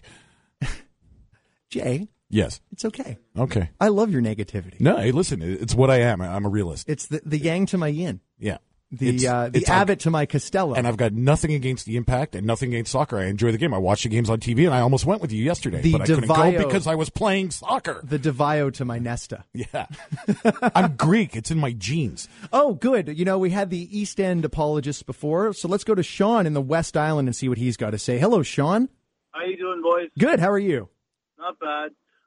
A: Jay,
B: Yes.
A: it's okay.
B: Okay.
A: I love your negativity.
B: No, hey, listen. It's what I am. I'm a realist.
A: It's the, the yang to my yin.
B: Yeah.
A: The
B: It's-
A: uh, the
B: it's-
A: Abbott to my Costello.
B: And I've got nothing against the Impact and nothing against soccer. I enjoy the game. I watch the games on T V, and I almost went with you yesterday,
A: The
B: but I couldn't
A: DeVio-
B: go because I was playing soccer.
A: The DeVio to my Nesta.
B: Yeah. I'm Greek. It's in my genes.
A: Oh, good. You know, we had the East End apologists before, so let's go to Sean in the West Island and see what he's got to say. Hello, Sean.
N: How you doing, boys?
A: Good. How are you?
N: Not bad.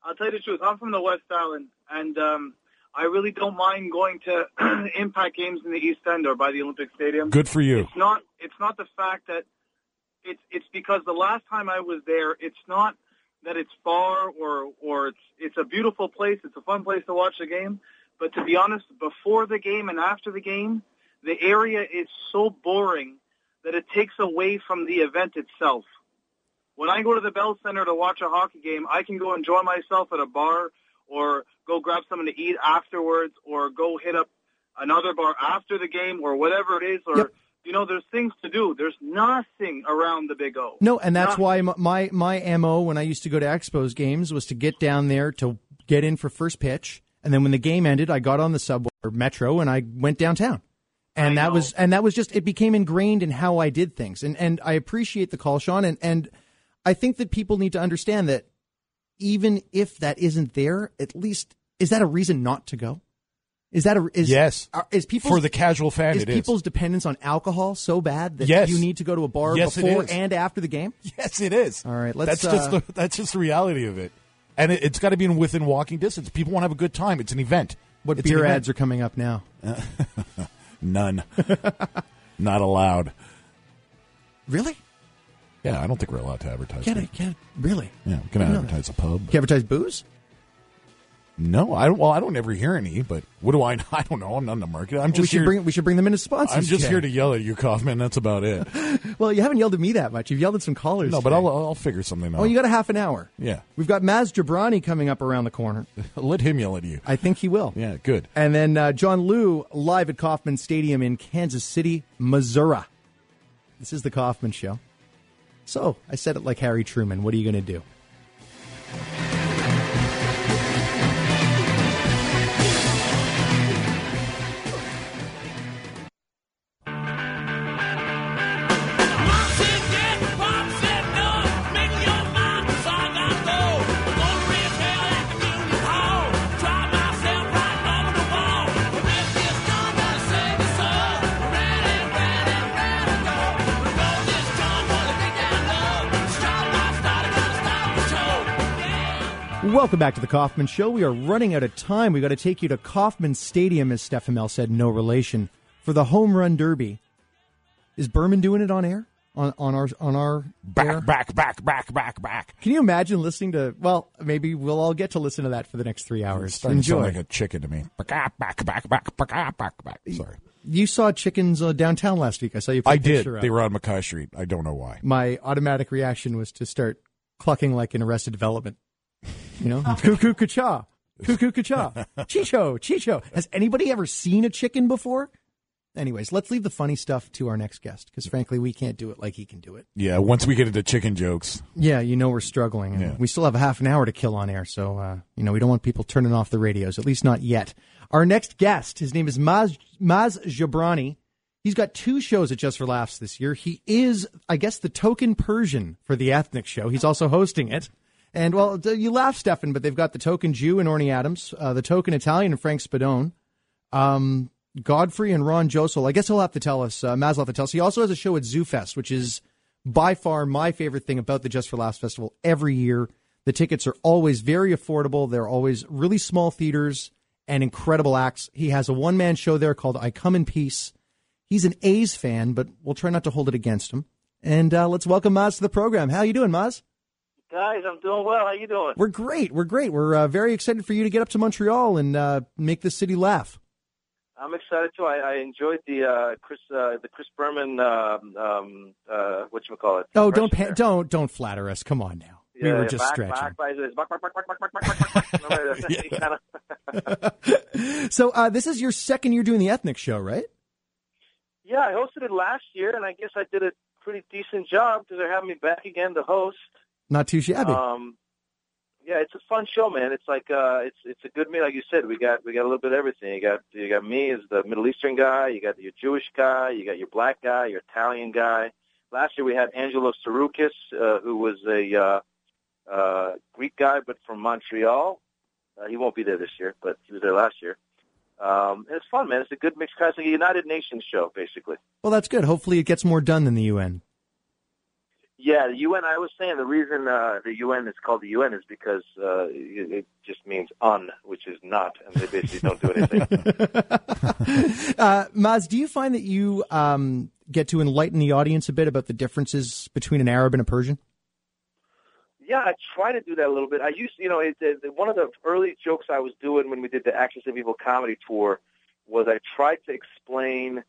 N: I'll tell you the truth. I'm from the West Island, and um, I really don't mind going to Impact games in the East End or by the Olympic Stadium.
B: Good for you.
N: It's not. It's not the fact that it's. It's because the last time I was there, it's not that it's far or or it's it's a beautiful place. It's a fun place to watch the game. But to be honest, before the game and after the game, the area is so boring that it takes away from the event itself. When I go to the Bell Center to watch a hockey game, I can go enjoy myself at a bar or go grab something to eat afterwards or go hit up another bar after the game or whatever it is. Or,
A: Yep.
N: you know, there's things to do. There's nothing around the Big O.
A: No, and that's
N: Nothing.
A: why m- my my M O when I used to go to Expos games was to get down there to get in for first pitch, and then when the game ended, I got on the subway or metro and I went downtown. And that was and that was just it became ingrained in how I did things. And and I appreciate the call, Sean, and and I think that people need to understand that even if that isn't there, at least is that a reason not to go? Is that a is
B: Yes.
A: are- is people's,
B: For the casual fan,
A: is
B: it is.
A: people's dependence on alcohol so bad that
B: Yes.
A: you need to go to a bar
B: Yes, it
A: before
B: is.
A: and after the game?
B: Yes, it is.
A: All right, let's.
B: That's just
A: uh,
B: the, that's just the reality of it, and it, it's got to be within walking distance. People want to have a good time. It's an event.
A: what
B: It's an
A: beer
B: event.
A: ads are coming up now?
B: None. Not allowed.
A: Really?
B: Yeah, I don't think we're allowed to advertise.
A: Can't I,
B: beer.
A: can't really?
B: Yeah, we can
A: I didn't know
B: advertise a pub.
A: Can you advertise booze?
B: No, I don't. Well, I don't ever hear any. But what do I? know? I don't know. I'm not in the market. I'm just
A: we should
B: here.
A: bring we should bring them in as sponsors.
B: I'm just
A: Jay.
B: here to yell at you, Kaufman. That's about it.
A: Well, you haven't yelled at me that much. You've yelled at some callers.
B: No, but
A: today.
B: I'll I'll figure something out.
A: Oh, you got a half an hour.
B: Yeah.
A: We've got Maz Jabrani coming up around the corner.
B: Let him yell at you.
A: I think he will.
B: Yeah, good.
A: And then uh, John Liu live at Kauffman Stadium in Kansas City, Missouri. This is the Kaufman Show. So, I said it like Harry Truman. What are you going to do? Welcome back to the Kaufman Show. We are running out of time. We've got to take you to Kauffman Stadium, as Steph Amell said, no relation, for the Home Run Derby. Is Berman doing it on air? On, on our on our
B: Back,
A: air?
B: back, back, back, back, back.
A: Can you imagine listening to, well, maybe we'll all get to listen to that for the next three hours.
B: It's starting to
A: Enjoy.
B: sound like a chicken to me. Back, back, back, back, back, back, back. Sorry.
A: You saw chickens uh, downtown last week. I saw you put
B: I
A: a
B: did.
A: picture up.
B: They were on Mackay Street. I don't know why.
A: My automatic reaction was to start clucking like in Arrested Development. You know, cuckoo ka-cha, cuckoo ka-cha, chicho, chicho. Has anybody ever seen a chicken before? Anyways, let's leave the funny stuff to our next guest, because frankly, we can't do it like he can do it.
B: Yeah, once we get into chicken jokes.
A: Yeah, you know we're struggling. And
B: Yeah.
A: we still have a half an hour to kill on air, so, uh, you know, we don't want people turning off the radios, at least not yet. Our next guest, his name is Maz, Maz Jabrani. He's got two shows at Just for Laughs this year. He is, I guess, the token Persian for the Ethnic Show. He's also hosting it. And, well, you laugh, Stefan, but they've got the token Jew and Orny Adams, uh, the token Italian and Frank Spadone, um, Godfrey and Ron Josel. I guess he'll have to tell us, uh, Maz will have to tell us. He also has a show at Zoo Fest, which is by far my favorite thing about the Just for Laughs Festival every year. The tickets are always very affordable. They're always really small theaters and incredible acts. He has a one-man show there called I Come in Peace. He's an A's fan, but we'll try not to hold it against him. And uh, let's welcome Maz to the program. How you doing, Maz?
O: Guys, I'm doing well. How you doing?
A: We're great. We're great. We're uh, very excited for you to get up to Montreal and uh, make the city laugh.
O: I'm excited too. I, I enjoyed the uh, Chris uh, the Chris Berman um, um, uh, whatchamacallit.
A: Oh, don't pa- don't don't flatter us. Come on now. We
O: Yeah,
A: were
O: yeah,
A: just
O: back,
A: stretching.
O: Back, back, back, back, back, back, back, back, back, back. He kinda-
A: So uh, this is your second year doing the Ethnic Show, right?
O: Yeah, I hosted it last year, and I guess I did a pretty decent job because they're having me back again to host.
A: Not too shabby.
O: Um, yeah, it's a fun show, man. It's like uh, it's it's a good meal, like you said. We got we got a little bit of everything. You got you got me as the Middle Eastern guy. You got your Jewish guy. You got your black guy. Your Italian guy. Last year we had Angelo Sarukis, uh, who was a uh, uh, Greek guy, but from Montreal. Uh, he won't be there this year, but he was there last year. Um, and it's fun, man. It's a good mix. It's like a United Nations show, basically.
A: Well, that's good. Hopefully it gets more done than the U N.
O: Yeah, the U N. I was saying the reason uh, the U N is called the U N is because uh, it, it just means un, which is not, and they basically don't do anything.
A: uh, Maz, do you find that you um, get to enlighten the audience a bit about the differences between an Arab and a Persian?
O: Yeah, I try to do that a little bit. I used, you know, it, it, one of the early jokes I was doing when we did the Axis of Evil comedy tour was I tried to explain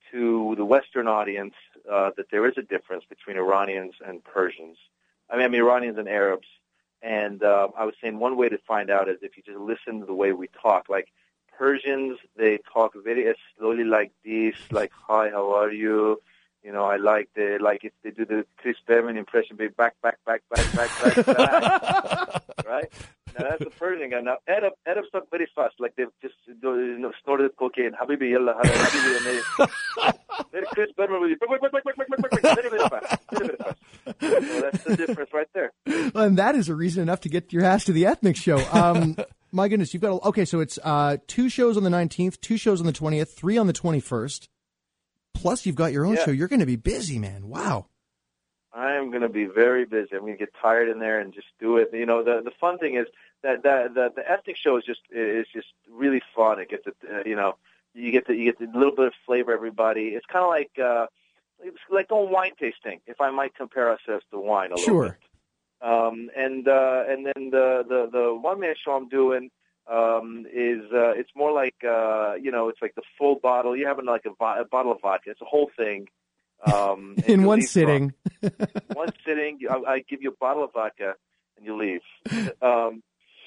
O: to the Western audience uh, that there is a difference between Iranians and Persians. I mean, I mean Iranians and Arabs. And uh, I was saying one way to find out is if you just listen to the way we talk. Like Persians, they talk very slowly like this, like, hi, how are you? You know, I like the, like if they do the Chris Berman impression, be back, back, back, back, back, back, back. Right? Now that's the Persian guy. Now Arab, Arabs talk very fast, like they've just you know, snorted cocaine. Habibi, yalla, habibi, and they, Chris Berman will be very, very fast, very, very fast. So that's the difference right there.
A: Well, and that is a reason enough to get your ass to the Ethnic Show. Um, my goodness, you've got a, okay. So it's uh, two shows on the nineteenth, two shows on the twentieth, three on the twenty-first. Plus, you've got your own
O: Yeah.
A: show. You're going to be busy, man. Wow.
O: I am going to be very busy. I'm going to get tired in there and just do it. You know, the the fun thing is that the the, the ethnic show is just is just really fun. It gets, uh, you know, you get the, you get a little bit of flavor. Everybody. It's kind of like uh, it's like a wine tasting. If I might compare ourselves to wine a little
A: Sure.
O: bit. Um, and uh, and then the the the one man show I'm doing. Um, is uh, it's more like uh, you know, it's like the full bottle. You're having like a, vo- a bottle of vodka. It's a whole thing. Um, and
A: In
O: you
A: one
O: leave
A: sitting.
O: drunk. One sitting. I, I give you a bottle of vodka and you leave. Um,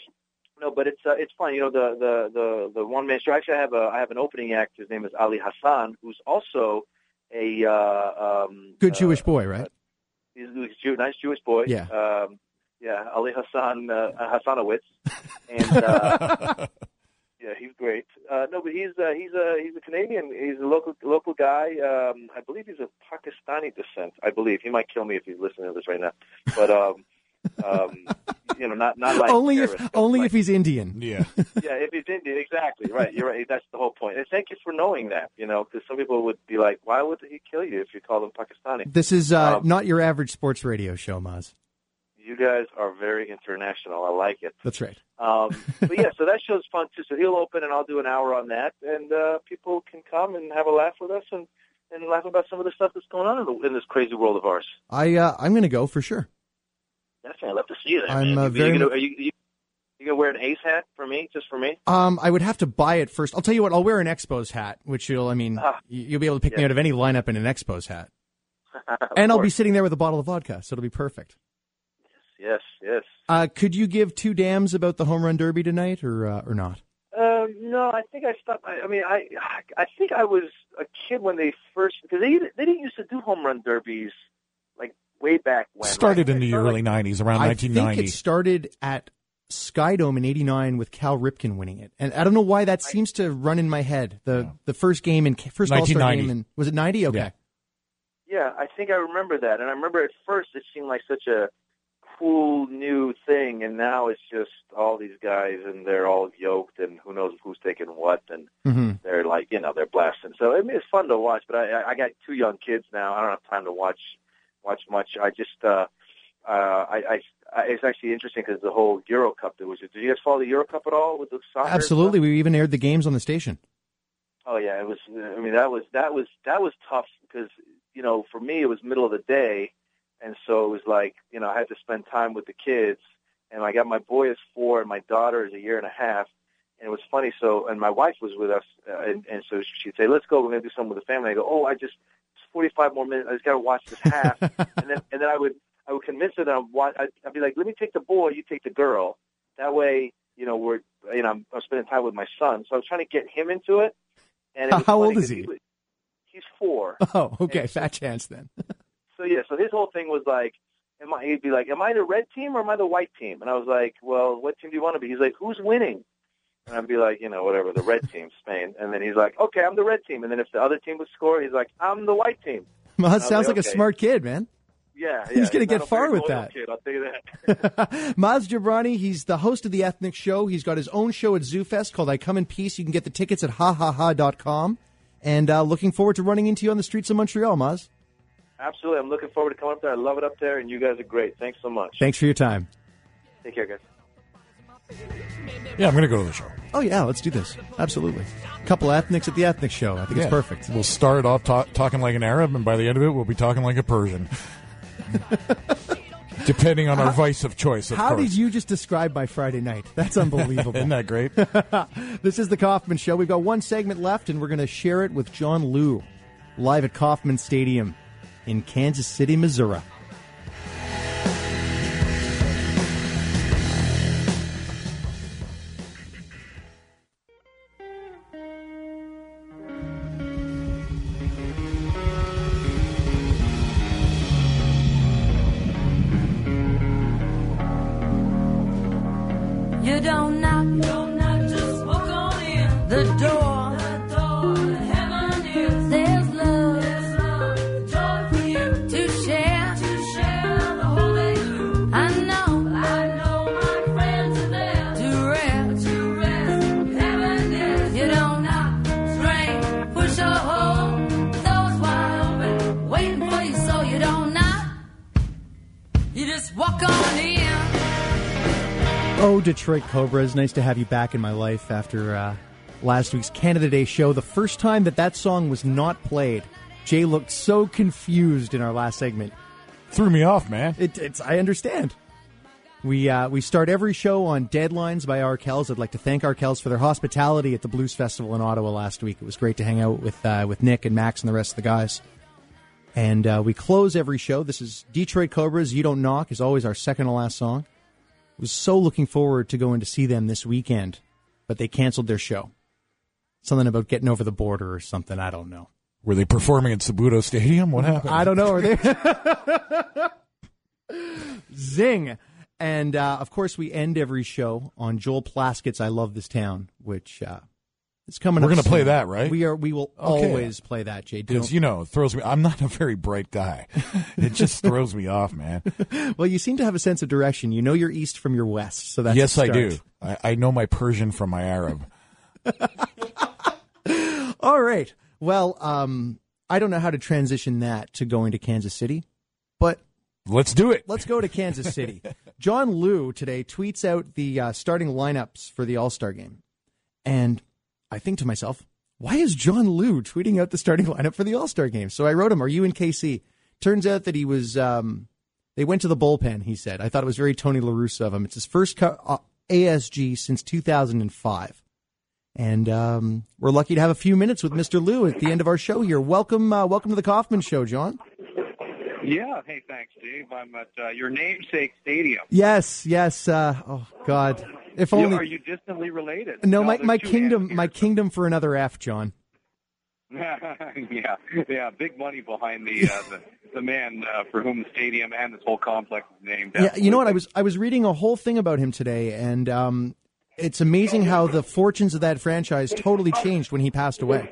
O: no, but it's uh, it's fun. You know, the the the, the one man show. Actually, I have a I have an opening act. His name is Ali Hassan, who's also a uh, um,
A: Good Jewish boy, right?
O: he's a Jew, nice Jewish boy.
A: Yeah.
O: Um, yeah, Ali Hassan uh, Hassanowitz, and uh, yeah, he's great. Uh, no, but he's uh, he's a he's a Canadian. He's a local local guy. Um, I believe he's of Pakistani descent. I believe he might kill me if he's listening to this right now. But um, um, you know, not not like
A: only if
O: terrorists,
A: only
O: like,
A: if he's Indian.
B: Yeah.
O: yeah, if he's Indian, exactly right. You're right. That's the whole point. And thank you for knowing that. You know, because some people would be like, "Why would he kill you if you call him Pakistani?"
A: This is uh,
O: Um,
A: not your average sports radio show, Maz.
O: You guys are very international. I like it.
A: That's right.
O: Um, but yeah, so that show's fun too. So he'll open, and I'll do an hour on that, and uh, people can come and have a laugh with us, and, and laugh about some of the stuff that's going on in, the, in this crazy world of ours.
A: I uh, I'm going to go for sure.
O: Definitely, I'd love to see you there.
A: I'm,
O: man.
A: uh,
O: you,
A: very
O: you, gonna,
A: mu-
O: are you, you, you gonna wear an Ace hat for me, just for me?
A: Um, I would have to buy it first. I'll tell you what. I'll wear an Expos hat, which you'll I mean
O: Ah,
A: y- you'll be able to pick me
O: yeah.
A: out of any lineup in an Expos hat,
O: Of
A: and I'll be
O: course.
A: sitting there with a bottle of vodka, so it'll be perfect.
O: Yes, yes.
A: Uh, could you give two damns about the home run derby tonight, or uh, or not?
O: Um, no, I think I stopped. I, I mean, I I think I was a kid when they first, because they they didn't used to do home run derbies like way back when.
B: Started
O: right?
B: in the
O: Started,
B: early nineties, around
A: I
B: nineteen
A: think
B: ninety.
A: it started at Skydome in eighty-nine with Cal Ripken winning it, and I don't know why that seems to run in my head. The the first game in first All Star game in was it ninety? Okay.
B: Yeah.
O: Yeah, I think I remember that, and I remember at first it seemed like such a cool new thing, and now it's just all these guys, and they're all yoked, and who knows who's taking what, and
A: Mm-hmm.
O: they're like, you know, they're blasting. So I mean, it's fun to watch, but I, I got two young kids now. I don't have time to watch watch much. I just, uh, uh, I, I, I it's actually interesting because the whole Euro Cup. There was. Did you guys follow the Euro Cup at all with the soccer?
A: Absolutely, we even aired the games on the station.
O: Oh yeah, it was. I mean, that was that was that was tough because you know, for me, it was middle of the day. And so it was like, you know, I had to spend time with the kids. And I got my boy is four and my daughter is a year and a half. And it was funny. So, and my wife was with us. Uh, and, and so she'd say, let's go. We're going to do something with the family. I go, oh, I just, it's forty-five more minutes. I just got to watch this half. and then, and then I would, I would convince her that I'm, wa- I'd, I'd be like, let me take the boy, you take the girl. That way, you know, we're, you know, I'm, I'm spending time with my son. So I was trying to get him into it. And it was
A: How
O: funny
A: old is
O: 'cause
A: he?
O: was- He's four.
A: Oh, okay, fat chance then.
O: So yeah, so his whole thing was like, am I? He'd be like, am I the red team or am I the white team? And I was like, well, what team do you want to be? He's like, who's winning? And I'd be like, you know, whatever, the red team, Spain. And then he's like, okay, I'm the red team. And then if the other team would score, he's like, I'm the white team.
A: Well,
O: And
A: that
O: I was
A: sounds like,
O: like,
A: a
O: okay.
A: smart kid, man.
O: Yeah, yeah.
A: He's gonna
O: not
A: get
O: a
A: far
O: very
A: with
O: loyal
A: that.
O: Kid, I'll tell you that.
A: Maz Jobrani, he's the host of the Ethnic Show. He's got his own show at ZooFest called I Come in Peace. You can get the tickets at ha ha ha dot com. And uh, looking forward to running into you on the streets of Montreal, Maz.
O: Absolutely. I'm looking forward to coming up there. I love it up there, and you guys are great. Thanks so much.
A: Thanks for your time.
O: Take care, guys.
B: Yeah, I'm going to go to the show.
A: Oh, yeah, let's do this. Absolutely. A couple ethnics at the ethnic show. I think
B: Yeah.
A: it's perfect.
B: We'll start off ta- talking like an Arab, and by the end of it, we'll be talking like a Persian. Depending on our vice of choice, of
A: How
B: course.
A: did you just describe my Friday night? That's unbelievable.
B: Isn't that great?
A: This is the Kaufman Show. We've got one segment left, and we're going to share it with John Liu, live at Kauffman Stadium in Kansas City, Missouri.
J: You don't knock, don't knock, just walk on in. The door, the door to heaven is. There's love, there's love, joy for you to share, to share the whole day through. I know, I know my friends are there to rest, to rest. Heaven is. You don't knock, strain, push or hold. Doors wide open, waiting for you, so you don't knock. You just walk on in.
A: Oh, Detroit Cobras, nice to have you back in my life after uh, last week's Canada Day show. The first time that that song was not played, Jay looked so confused in our last segment.
B: Threw me off, man.
A: It, it's I understand. We uh, we start every show on Deadlines by Arkells. I'd like to thank Arkells for their hospitality at the Blues Festival in Ottawa last week. It was great to hang out with uh, with Nick and Max and the rest of the guys. And uh, we close every show. This is Detroit Cobras, You Don't Knock, is always our second to last song. Was so looking forward to going to see them this weekend, but they canceled their show. Something about getting over the border or something. I don't know.
B: Were they performing at Sabuto Stadium? What happened?
A: I don't know. Are they? Zing. And, uh, of course, we end every show on Joel Plaskett's I Love This Town, which uh, is coming
B: We're
A: up
B: going to play
A: soon.
B: that, right?
A: We are. We will
B: Okay.
A: always play that, Jay.
B: Because,
A: Don't-
B: you know, it throws me. I'm not a very bright guy. It just throws me off, man.
A: Well, you seem to have a sense of direction. You know your east from your west, so that's
B: yes,
A: a
B: I
A: start.
B: do. I, I know my Persian from my Arab.
A: All right. Well, um, I don't know how to transition that to going to Kansas City, but
B: let's do it.
A: Let's go to Kansas City. John Liu today tweets out the uh, starting lineups for the All-Star game. And I think to myself, why is John Liu tweeting out the starting lineup for the All-Star game? So I wrote him, are you in K C? Turns out that he was, um, they went to the bullpen, he said. I thought it was very Tony La Russa of him. It's his first co- uh, A S G since two thousand five. And um, we're lucky to have a few minutes with Mister Liu at the end of our show here. Welcome, uh, welcome to the Kaufman Show, John.
P: Yeah, hey, thanks, Dave. I'm at uh, your namesake stadium.
A: Yes, yes. Uh, oh God, if
P: You-
A: only.
P: Are you distantly related?
A: No, my,
P: there's
A: my
P: two
A: kingdom, my kingdom for another F, John.
P: yeah, yeah, big money behind the uh, the, the man uh, for whom the stadium and this whole complex is named.
A: Yeah, you know what? I was I was reading a whole thing about him today, and um, it's amazing how the fortunes of that franchise totally changed when he passed away.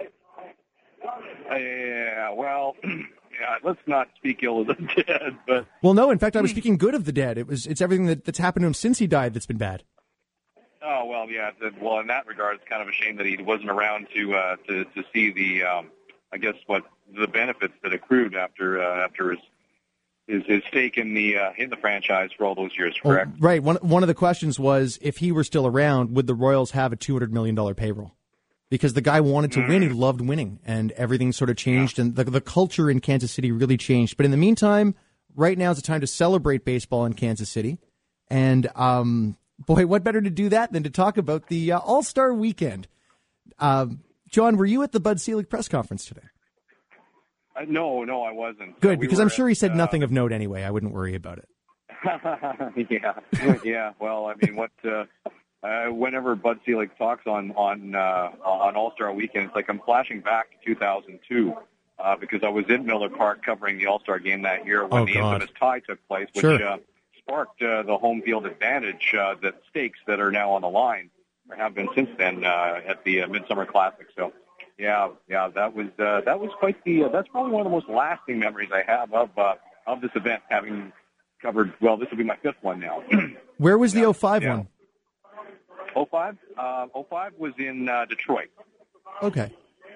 P: Uh, yeah, well, yeah, let's not speak ill of the dead, but
A: Well, no, in fact, I was speaking good of the dead. It was it's everything that, that's happened to him since he died that's been bad.
P: oh well, yeah. The, well, in that regard, it's kind of a shame that he wasn't around to uh, to to see the, um, I guess, what the benefits that accrued after uh, after his his his stake in the uh, in the franchise for all those years. Correct.
A: Oh, right. One one of the questions was if he were still around, would the Royals have a two hundred million dollars payroll? Because the guy wanted to win, he loved winning, and everything sort of changed, and the the culture in Kansas City really changed. But in the meantime, right now is the time to celebrate baseball in Kansas City, and um, boy, what better to do that than to talk about the uh, All-Star Weekend? Uh, John, were you at the Bud Selig press conference today?
P: Uh, no, no, I wasn't.
A: Good,
P: Uh, we
A: because
P: were
A: I'm sure he
P: at,
A: said
P: uh,
A: nothing of note anyway. I wouldn't worry about it.
P: yeah, yeah. Well, I mean, what? Uh, uh, whenever Bud Selig talks on on uh, on All Star Weekend, it's like I'm flashing back to two thousand two uh, because I was in Miller Park covering the All Star game that year when
A: Oh,
P: the
A: God.
P: infamous tie took place, which
A: Sure.
P: uh, sparked uh, the home field advantage uh, that stakes that are now on the line or have been since then uh, at the uh, Midsummer Classic. So. Yeah, yeah, that was uh, that was quite the. Uh, that's probably one of the most lasting memories I have of uh, of this event, having covered. Well, this will be my fifth one now.
A: Where was the oh five
P: yeah.
A: one?
P: oh five, uh, oh five was in uh, Detroit.
A: Okay.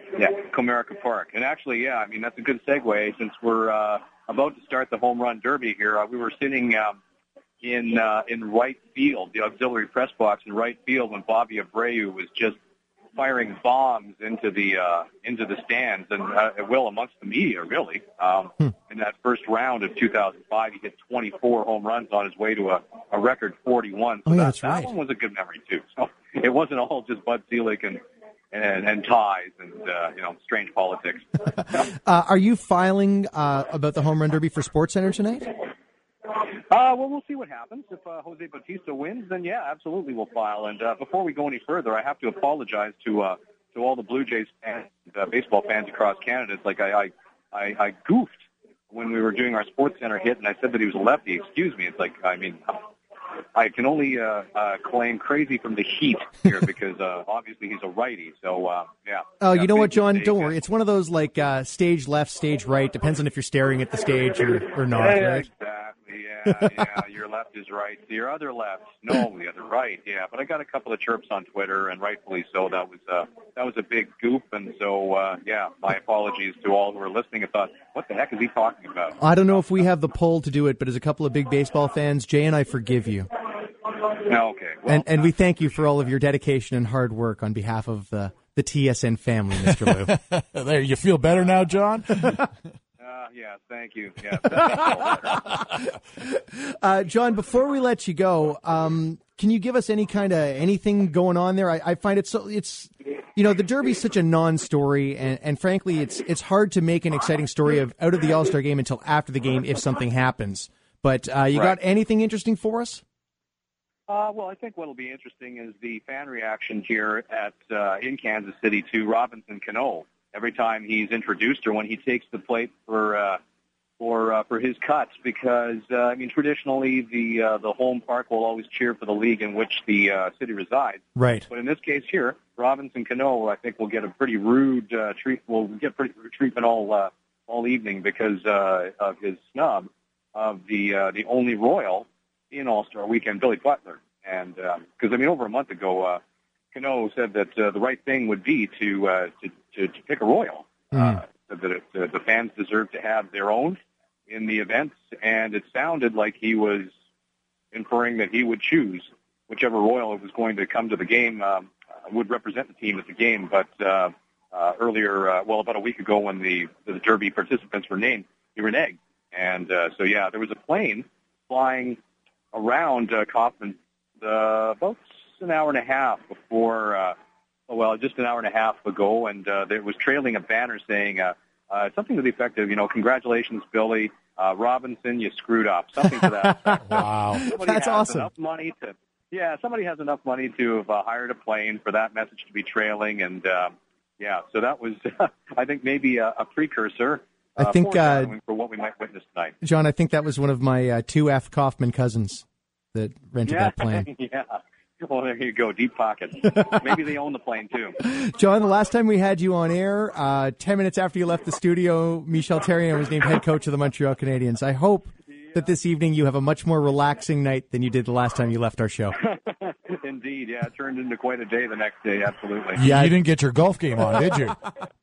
P: Yeah, Comerica Park. And actually, yeah, I mean, that's a good segue since we're uh, about to start the home run derby here. Uh, we were sitting um, in uh, in right field, the auxiliary press box in right field, when Bobby Abreu was just firing bombs into the uh, into the stands, and uh, well, amongst the media, really. Um, hmm. In that first round of two thousand five, he hit twenty-four home runs on his way to a, a record forty-one. So
A: oh, yeah,
P: that,
A: that's
P: that
A: right.
P: one was a good memory, too. So it wasn't all just Bud Selig and and, and ties and, uh, you know, strange politics.
A: uh, are you filing uh, about the home run derby for SportsCenter tonight?
P: Uh, well, we'll see what happens. If uh, Jose Bautista wins, then yeah, absolutely we'll file. And uh, before we go any further, I have to apologize to uh, to all the Blue Jays fans, uh, baseball fans across Canada. It's like I, I, I, I goofed when we were doing our SportsCenter hit, and I said that he was a lefty. Excuse me. It's like, I mean, I can only uh, uh, claim crazy from the heat here because uh, obviously he's a righty. So, uh, yeah.
A: Oh,
P: yeah,
A: you know what, John?
P: mistake.
A: Don't worry. It's one of those, like, uh, stage left, stage right. Depends on if you're staring at the stage or, or not,
P: Yeah,
A: right?
P: exactly. Yeah, yeah. Your left is right. Your other left, no, the other right. Yeah, but I got a couple of chirps on Twitter, and rightfully so. That was uh, that was a big goof, and so uh, yeah, my apologies to all who are listening and thought, what the heck is he talking about?
A: I don't know if we have the pull to do it, but as a couple of big baseball fans, Jay and I forgive you.
P: No, okay. Well,
A: and and we thank you for all of your dedication and hard work on behalf of the, the T S N family, Mister Lou.
B: There, you feel better now, John?
P: Uh, yeah, thank you. Yeah.
A: uh, John, before we let you go, um, can you give us any kind of anything going on there? I, I find it so it's you know the Derby's such a non-story, and, and frankly, it's it's hard to make an exciting story of out of the All-Star game until after the game if something happens. But uh, you
P: Right.
A: got anything interesting for us?
P: Uh, well, I think what will be interesting is the fan reaction here at uh, in Kansas City to Robinson Cano every time he's introduced or when he takes the plate for uh, for uh, for his cuts. Because uh, I mean, traditionally the uh, the home park will always cheer for the league in which the uh, city resides.
A: Right.
P: But in this case here, Robinson Cano, I think, will get a pretty rude uh, treat. Will get pretty rude treatment all uh, all evening because uh, of his snub of the uh, the only Royal in All-Star Weekend, Billy Butler. And because, uh, I mean, over a month ago, uh, Cano said that uh, the right thing would be to uh, to, to, to pick a Royal.
A: Mm.
P: Uh, that it, uh, the fans deserve to have their own in the events. And it sounded like he was inferring that he would choose whichever Royal was going to come to the game, um, would represent the team at the game. But uh, uh, earlier, uh, well, about a week ago when the, the Derby participants were named, he reneged. And uh, so, yeah, there was a plane flying around uh, Kaufman uh, about an hour and a half before, uh, well, just an hour and a half ago, and uh, there was trailing a banner saying uh, uh, something to the effect of, you know, congratulations, Billy, uh, Robinson, you screwed up, something to that effect.
B: Wow.
P: Somebody
A: That's
P: has
A: awesome.
P: Enough money to, yeah, somebody has enough money to have uh, hired a plane for that message to be trailing, and uh, yeah, so that was, I think, maybe a, a precursor.
A: I
P: Uh,
A: think, uh,
P: foreshadowing for what we might witness tonight.
A: John, I think that was one of my uh, two F. Kaufman cousins that rented
P: Yeah,
A: that plane.
P: yeah. Well, there you go, deep pockets. Maybe they own the plane too.
A: John, the last time we had you on air, uh, ten minutes after you left the studio, Michel Therrien was named head coach of the Montreal Canadiens. I hope that this evening you have a much more relaxing night than you did the last time you left our show.
P: Indeed, yeah, it turned into quite a day the next day, absolutely.
B: Yeah, you didn't get your golf game on, did you?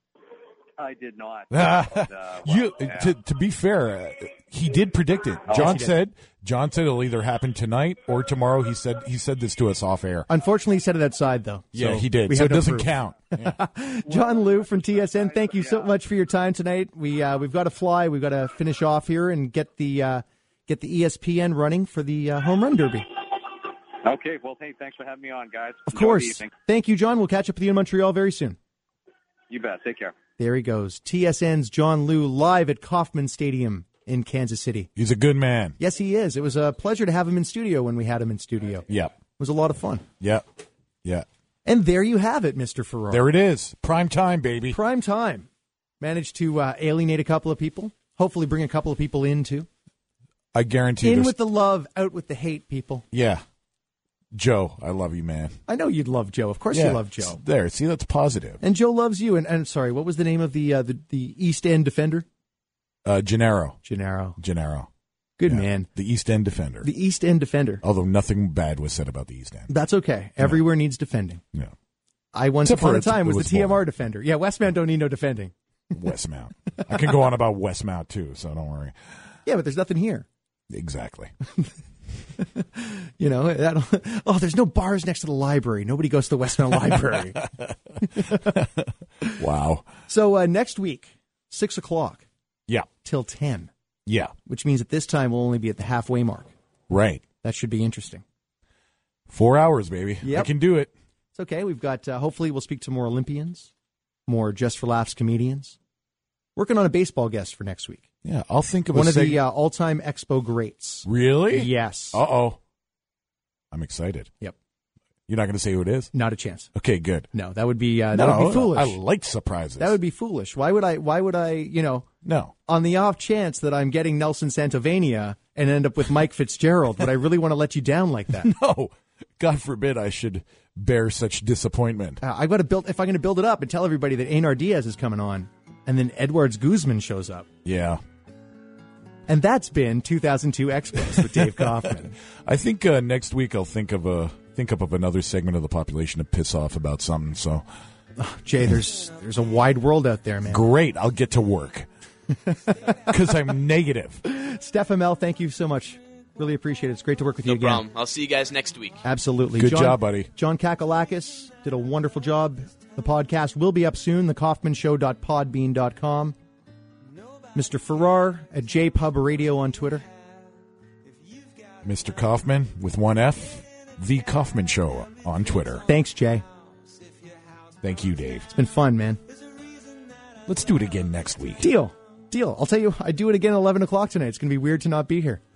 P: I did not.
B: Uh,
P: But, uh, well,
B: you
P: yeah.
B: to to be fair, uh, he did predict it.
P: Oh,
B: John
P: yes, he did.
B: said John said it'll either happen tonight or tomorrow. He said he said this to us off air.
A: Unfortunately, he said it outside, though.
B: Yeah,
A: so
B: he did.
A: We
B: So
A: have
B: it
A: no
B: doesn't
A: proof.
B: count.
A: John Liu from T S N, thank you so much for your time tonight. We uh, we've got to fly. We've got to finish off here and get the uh, get the E S P N running for the uh, home run derby.
P: Okay, well, hey, thanks for having me on, guys.
A: Of
P: Enjoy the
A: course.
P: evening.
A: Thank you, John. We'll catch up with you in Montreal very soon.
P: You bet. Take care.
A: There he goes. T S N's John Liu live at Kauffman Stadium in Kansas City.
B: He's a good man.
A: Yes, he is. It was a pleasure to have him in studio when we had him in studio.
B: Yeah.
A: It was a lot of fun.
B: Yeah. Yeah.
A: And there you have it, Mister Farrar.
B: There it is. Prime time, baby.
A: Prime time. Managed to uh, alienate a couple of people. Hopefully bring a couple of people in, too.
B: I guarantee
A: In
B: there's-
A: with the love, out with the hate, people.
B: Yeah. Joe, I love you, man.
A: I know you'd love Joe. Of course
B: Yeah,
A: you love Joe.
B: There, see, that's positive.
A: And Joe loves you. And, and sorry, what was the name of the uh, the, the East End defender?
B: Uh, Gennaro.
A: Gennaro.
B: Gennaro.
A: Good
B: Yeah.
A: man.
B: The East End defender.
A: The East End defender.
B: Although nothing bad was said about the East End.
A: That's okay. Everywhere needs defending.
B: Yeah.
A: I once
B: Except
A: upon
B: for
A: a
B: it's-
A: time
B: it
A: was the
B: was
A: T M R defender. Yeah, Westmount don't need no defending.
B: Westmount. I can go on about Westmount too, so don't worry.
A: Yeah, but there's nothing here.
B: Exactly.
A: You know, that, oh, there's no bars next to the library. Nobody goes to the Westmount Library.
B: Wow.
A: So uh, next week, six o'clock.
B: Yeah.
A: Till ten.
B: Yeah.
A: Which means at this time we'll only be at the halfway mark.
B: Right.
A: That should be interesting.
B: Four hours, baby.
A: Yep.
B: I can do it.
A: It's okay. We've got, uh, hopefully we'll speak to more Olympians, more Just for Laughs comedians. Working on a baseball guest for next week.
B: Yeah, I'll think of
A: one
B: a
A: of
B: seg-
A: the uh, all-time Expo greats.
B: Really?
A: Yes.
B: Uh-oh. I'm excited.
A: Yep.
B: You're not going to say who it is?
A: Not a chance.
B: Okay, good.
A: No, that would be uh, that
B: No,
A: would be foolish.
B: I like surprises.
A: That would be foolish. Why would I? Why would I? You know,
B: no.
A: On the off chance that I'm getting Nelson Santovania and end up with Mike Fitzgerald, would I really want to let you down like that?
B: No. God forbid I should bear such disappointment.
A: Uh, I've got to build. If I'm going to build it up and tell everybody that Einar Diaz is coming on, and then Edwards Guzman shows up.
B: Yeah.
A: And that's been two thousand two Expos with Dave Kaufman.
B: I think uh, next week I'll think of a think up of another segment of the population to piss off about something. So,
A: oh, Jay, there's there's a wide world out there, man.
B: Great, I'll get to work because I'm negative.
A: Steph Amell, thank you so much. Really appreciate it. It's great to work with
C: No
A: you again.
C: problem. I'll see you guys next week.
A: Absolutely.
B: Good
A: John,
B: job, buddy.
A: John Kakalakis did a wonderful job. The podcast will be up soon. the kaufman show dot podbean dot com. Mister Farrar at J Pub Radio on Twitter.
B: Mister Kaufman with one F, The Kaufman Show on Twitter.
A: Thanks, Jay.
B: Thank you, Dave.
A: It's been fun, man.
B: Let's do it again next week.
A: Deal. Deal. I'll tell you, I do it again at eleven o'clock tonight. It's going to be weird to not be here.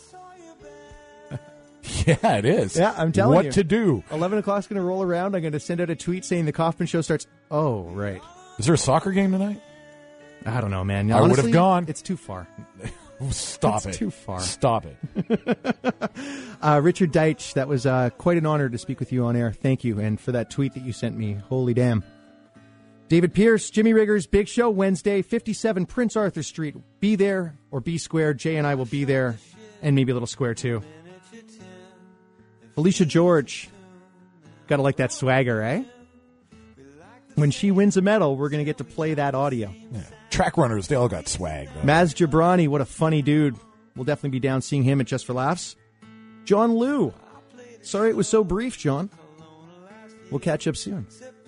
B: Yeah, it is.
A: Yeah, I'm telling
B: what
A: you.
B: What to do?
A: eleven o'clock's going to roll around. I'm going to send out a tweet saying the Kaufman Show starts. Oh, right.
B: Is there a soccer game tonight?
A: I don't know, man.
B: I would
A: Honestly,
B: have gone.
A: It's too far.
B: Stop
A: it's
B: it.
A: too far.
B: Stop it.
A: uh, Richard Deitch, that was uh, quite an honor to speak with you on air. Thank you. And for that tweet that you sent me. Holy damn. David Pierce, Jimmy Riggers, Big Show, Wednesday, fifty-seven Prince Arthur Street. Be there or be square. Jay and I will be there. And maybe a little square, too. Alicia George. Gotta like that swagger, eh? When she wins a medal, we're going to get to play that audio.
B: Yeah. Track runners, they all got swag, though.
A: Maz Jabrani, what a funny dude. We'll definitely be down seeing him at Just for Laughs. John Liu. Sorry it was so brief, John. We'll catch up soon.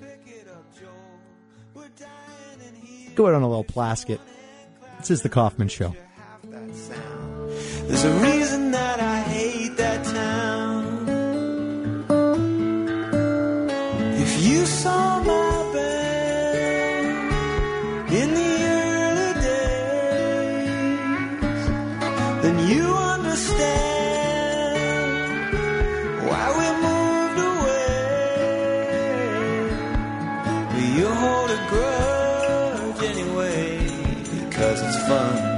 A: Go out on a little plasket. This is The Kaufman Show.
J: There's a reason that I hate that town. If you saw my band in the early days, then you understand why we moved away. But you hold a grudge anyway, because it's fun.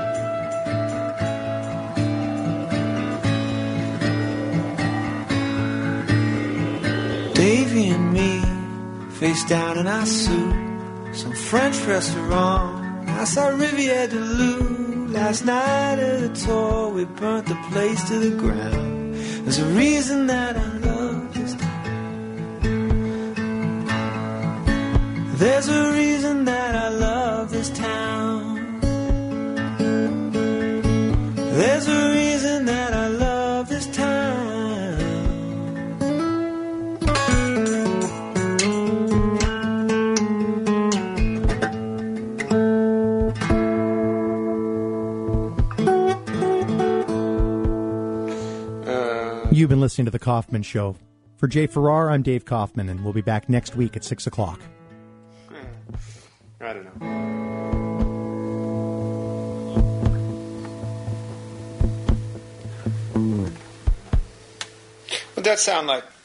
J: Davy and me, face down in our suit, some French restaurant, outside Riviere de Lou. Last night at a tour, we burnt the place to the ground. There's a reason that I love this town. There's a reason that I love this town. There's a reason that I love this town.
A: You've been listening to The Kaufman Show. For Jay Farrar, I'm Dave Kaufman, and we'll be back next week at six o'clock.
Q: I don't know. What'd that sound like?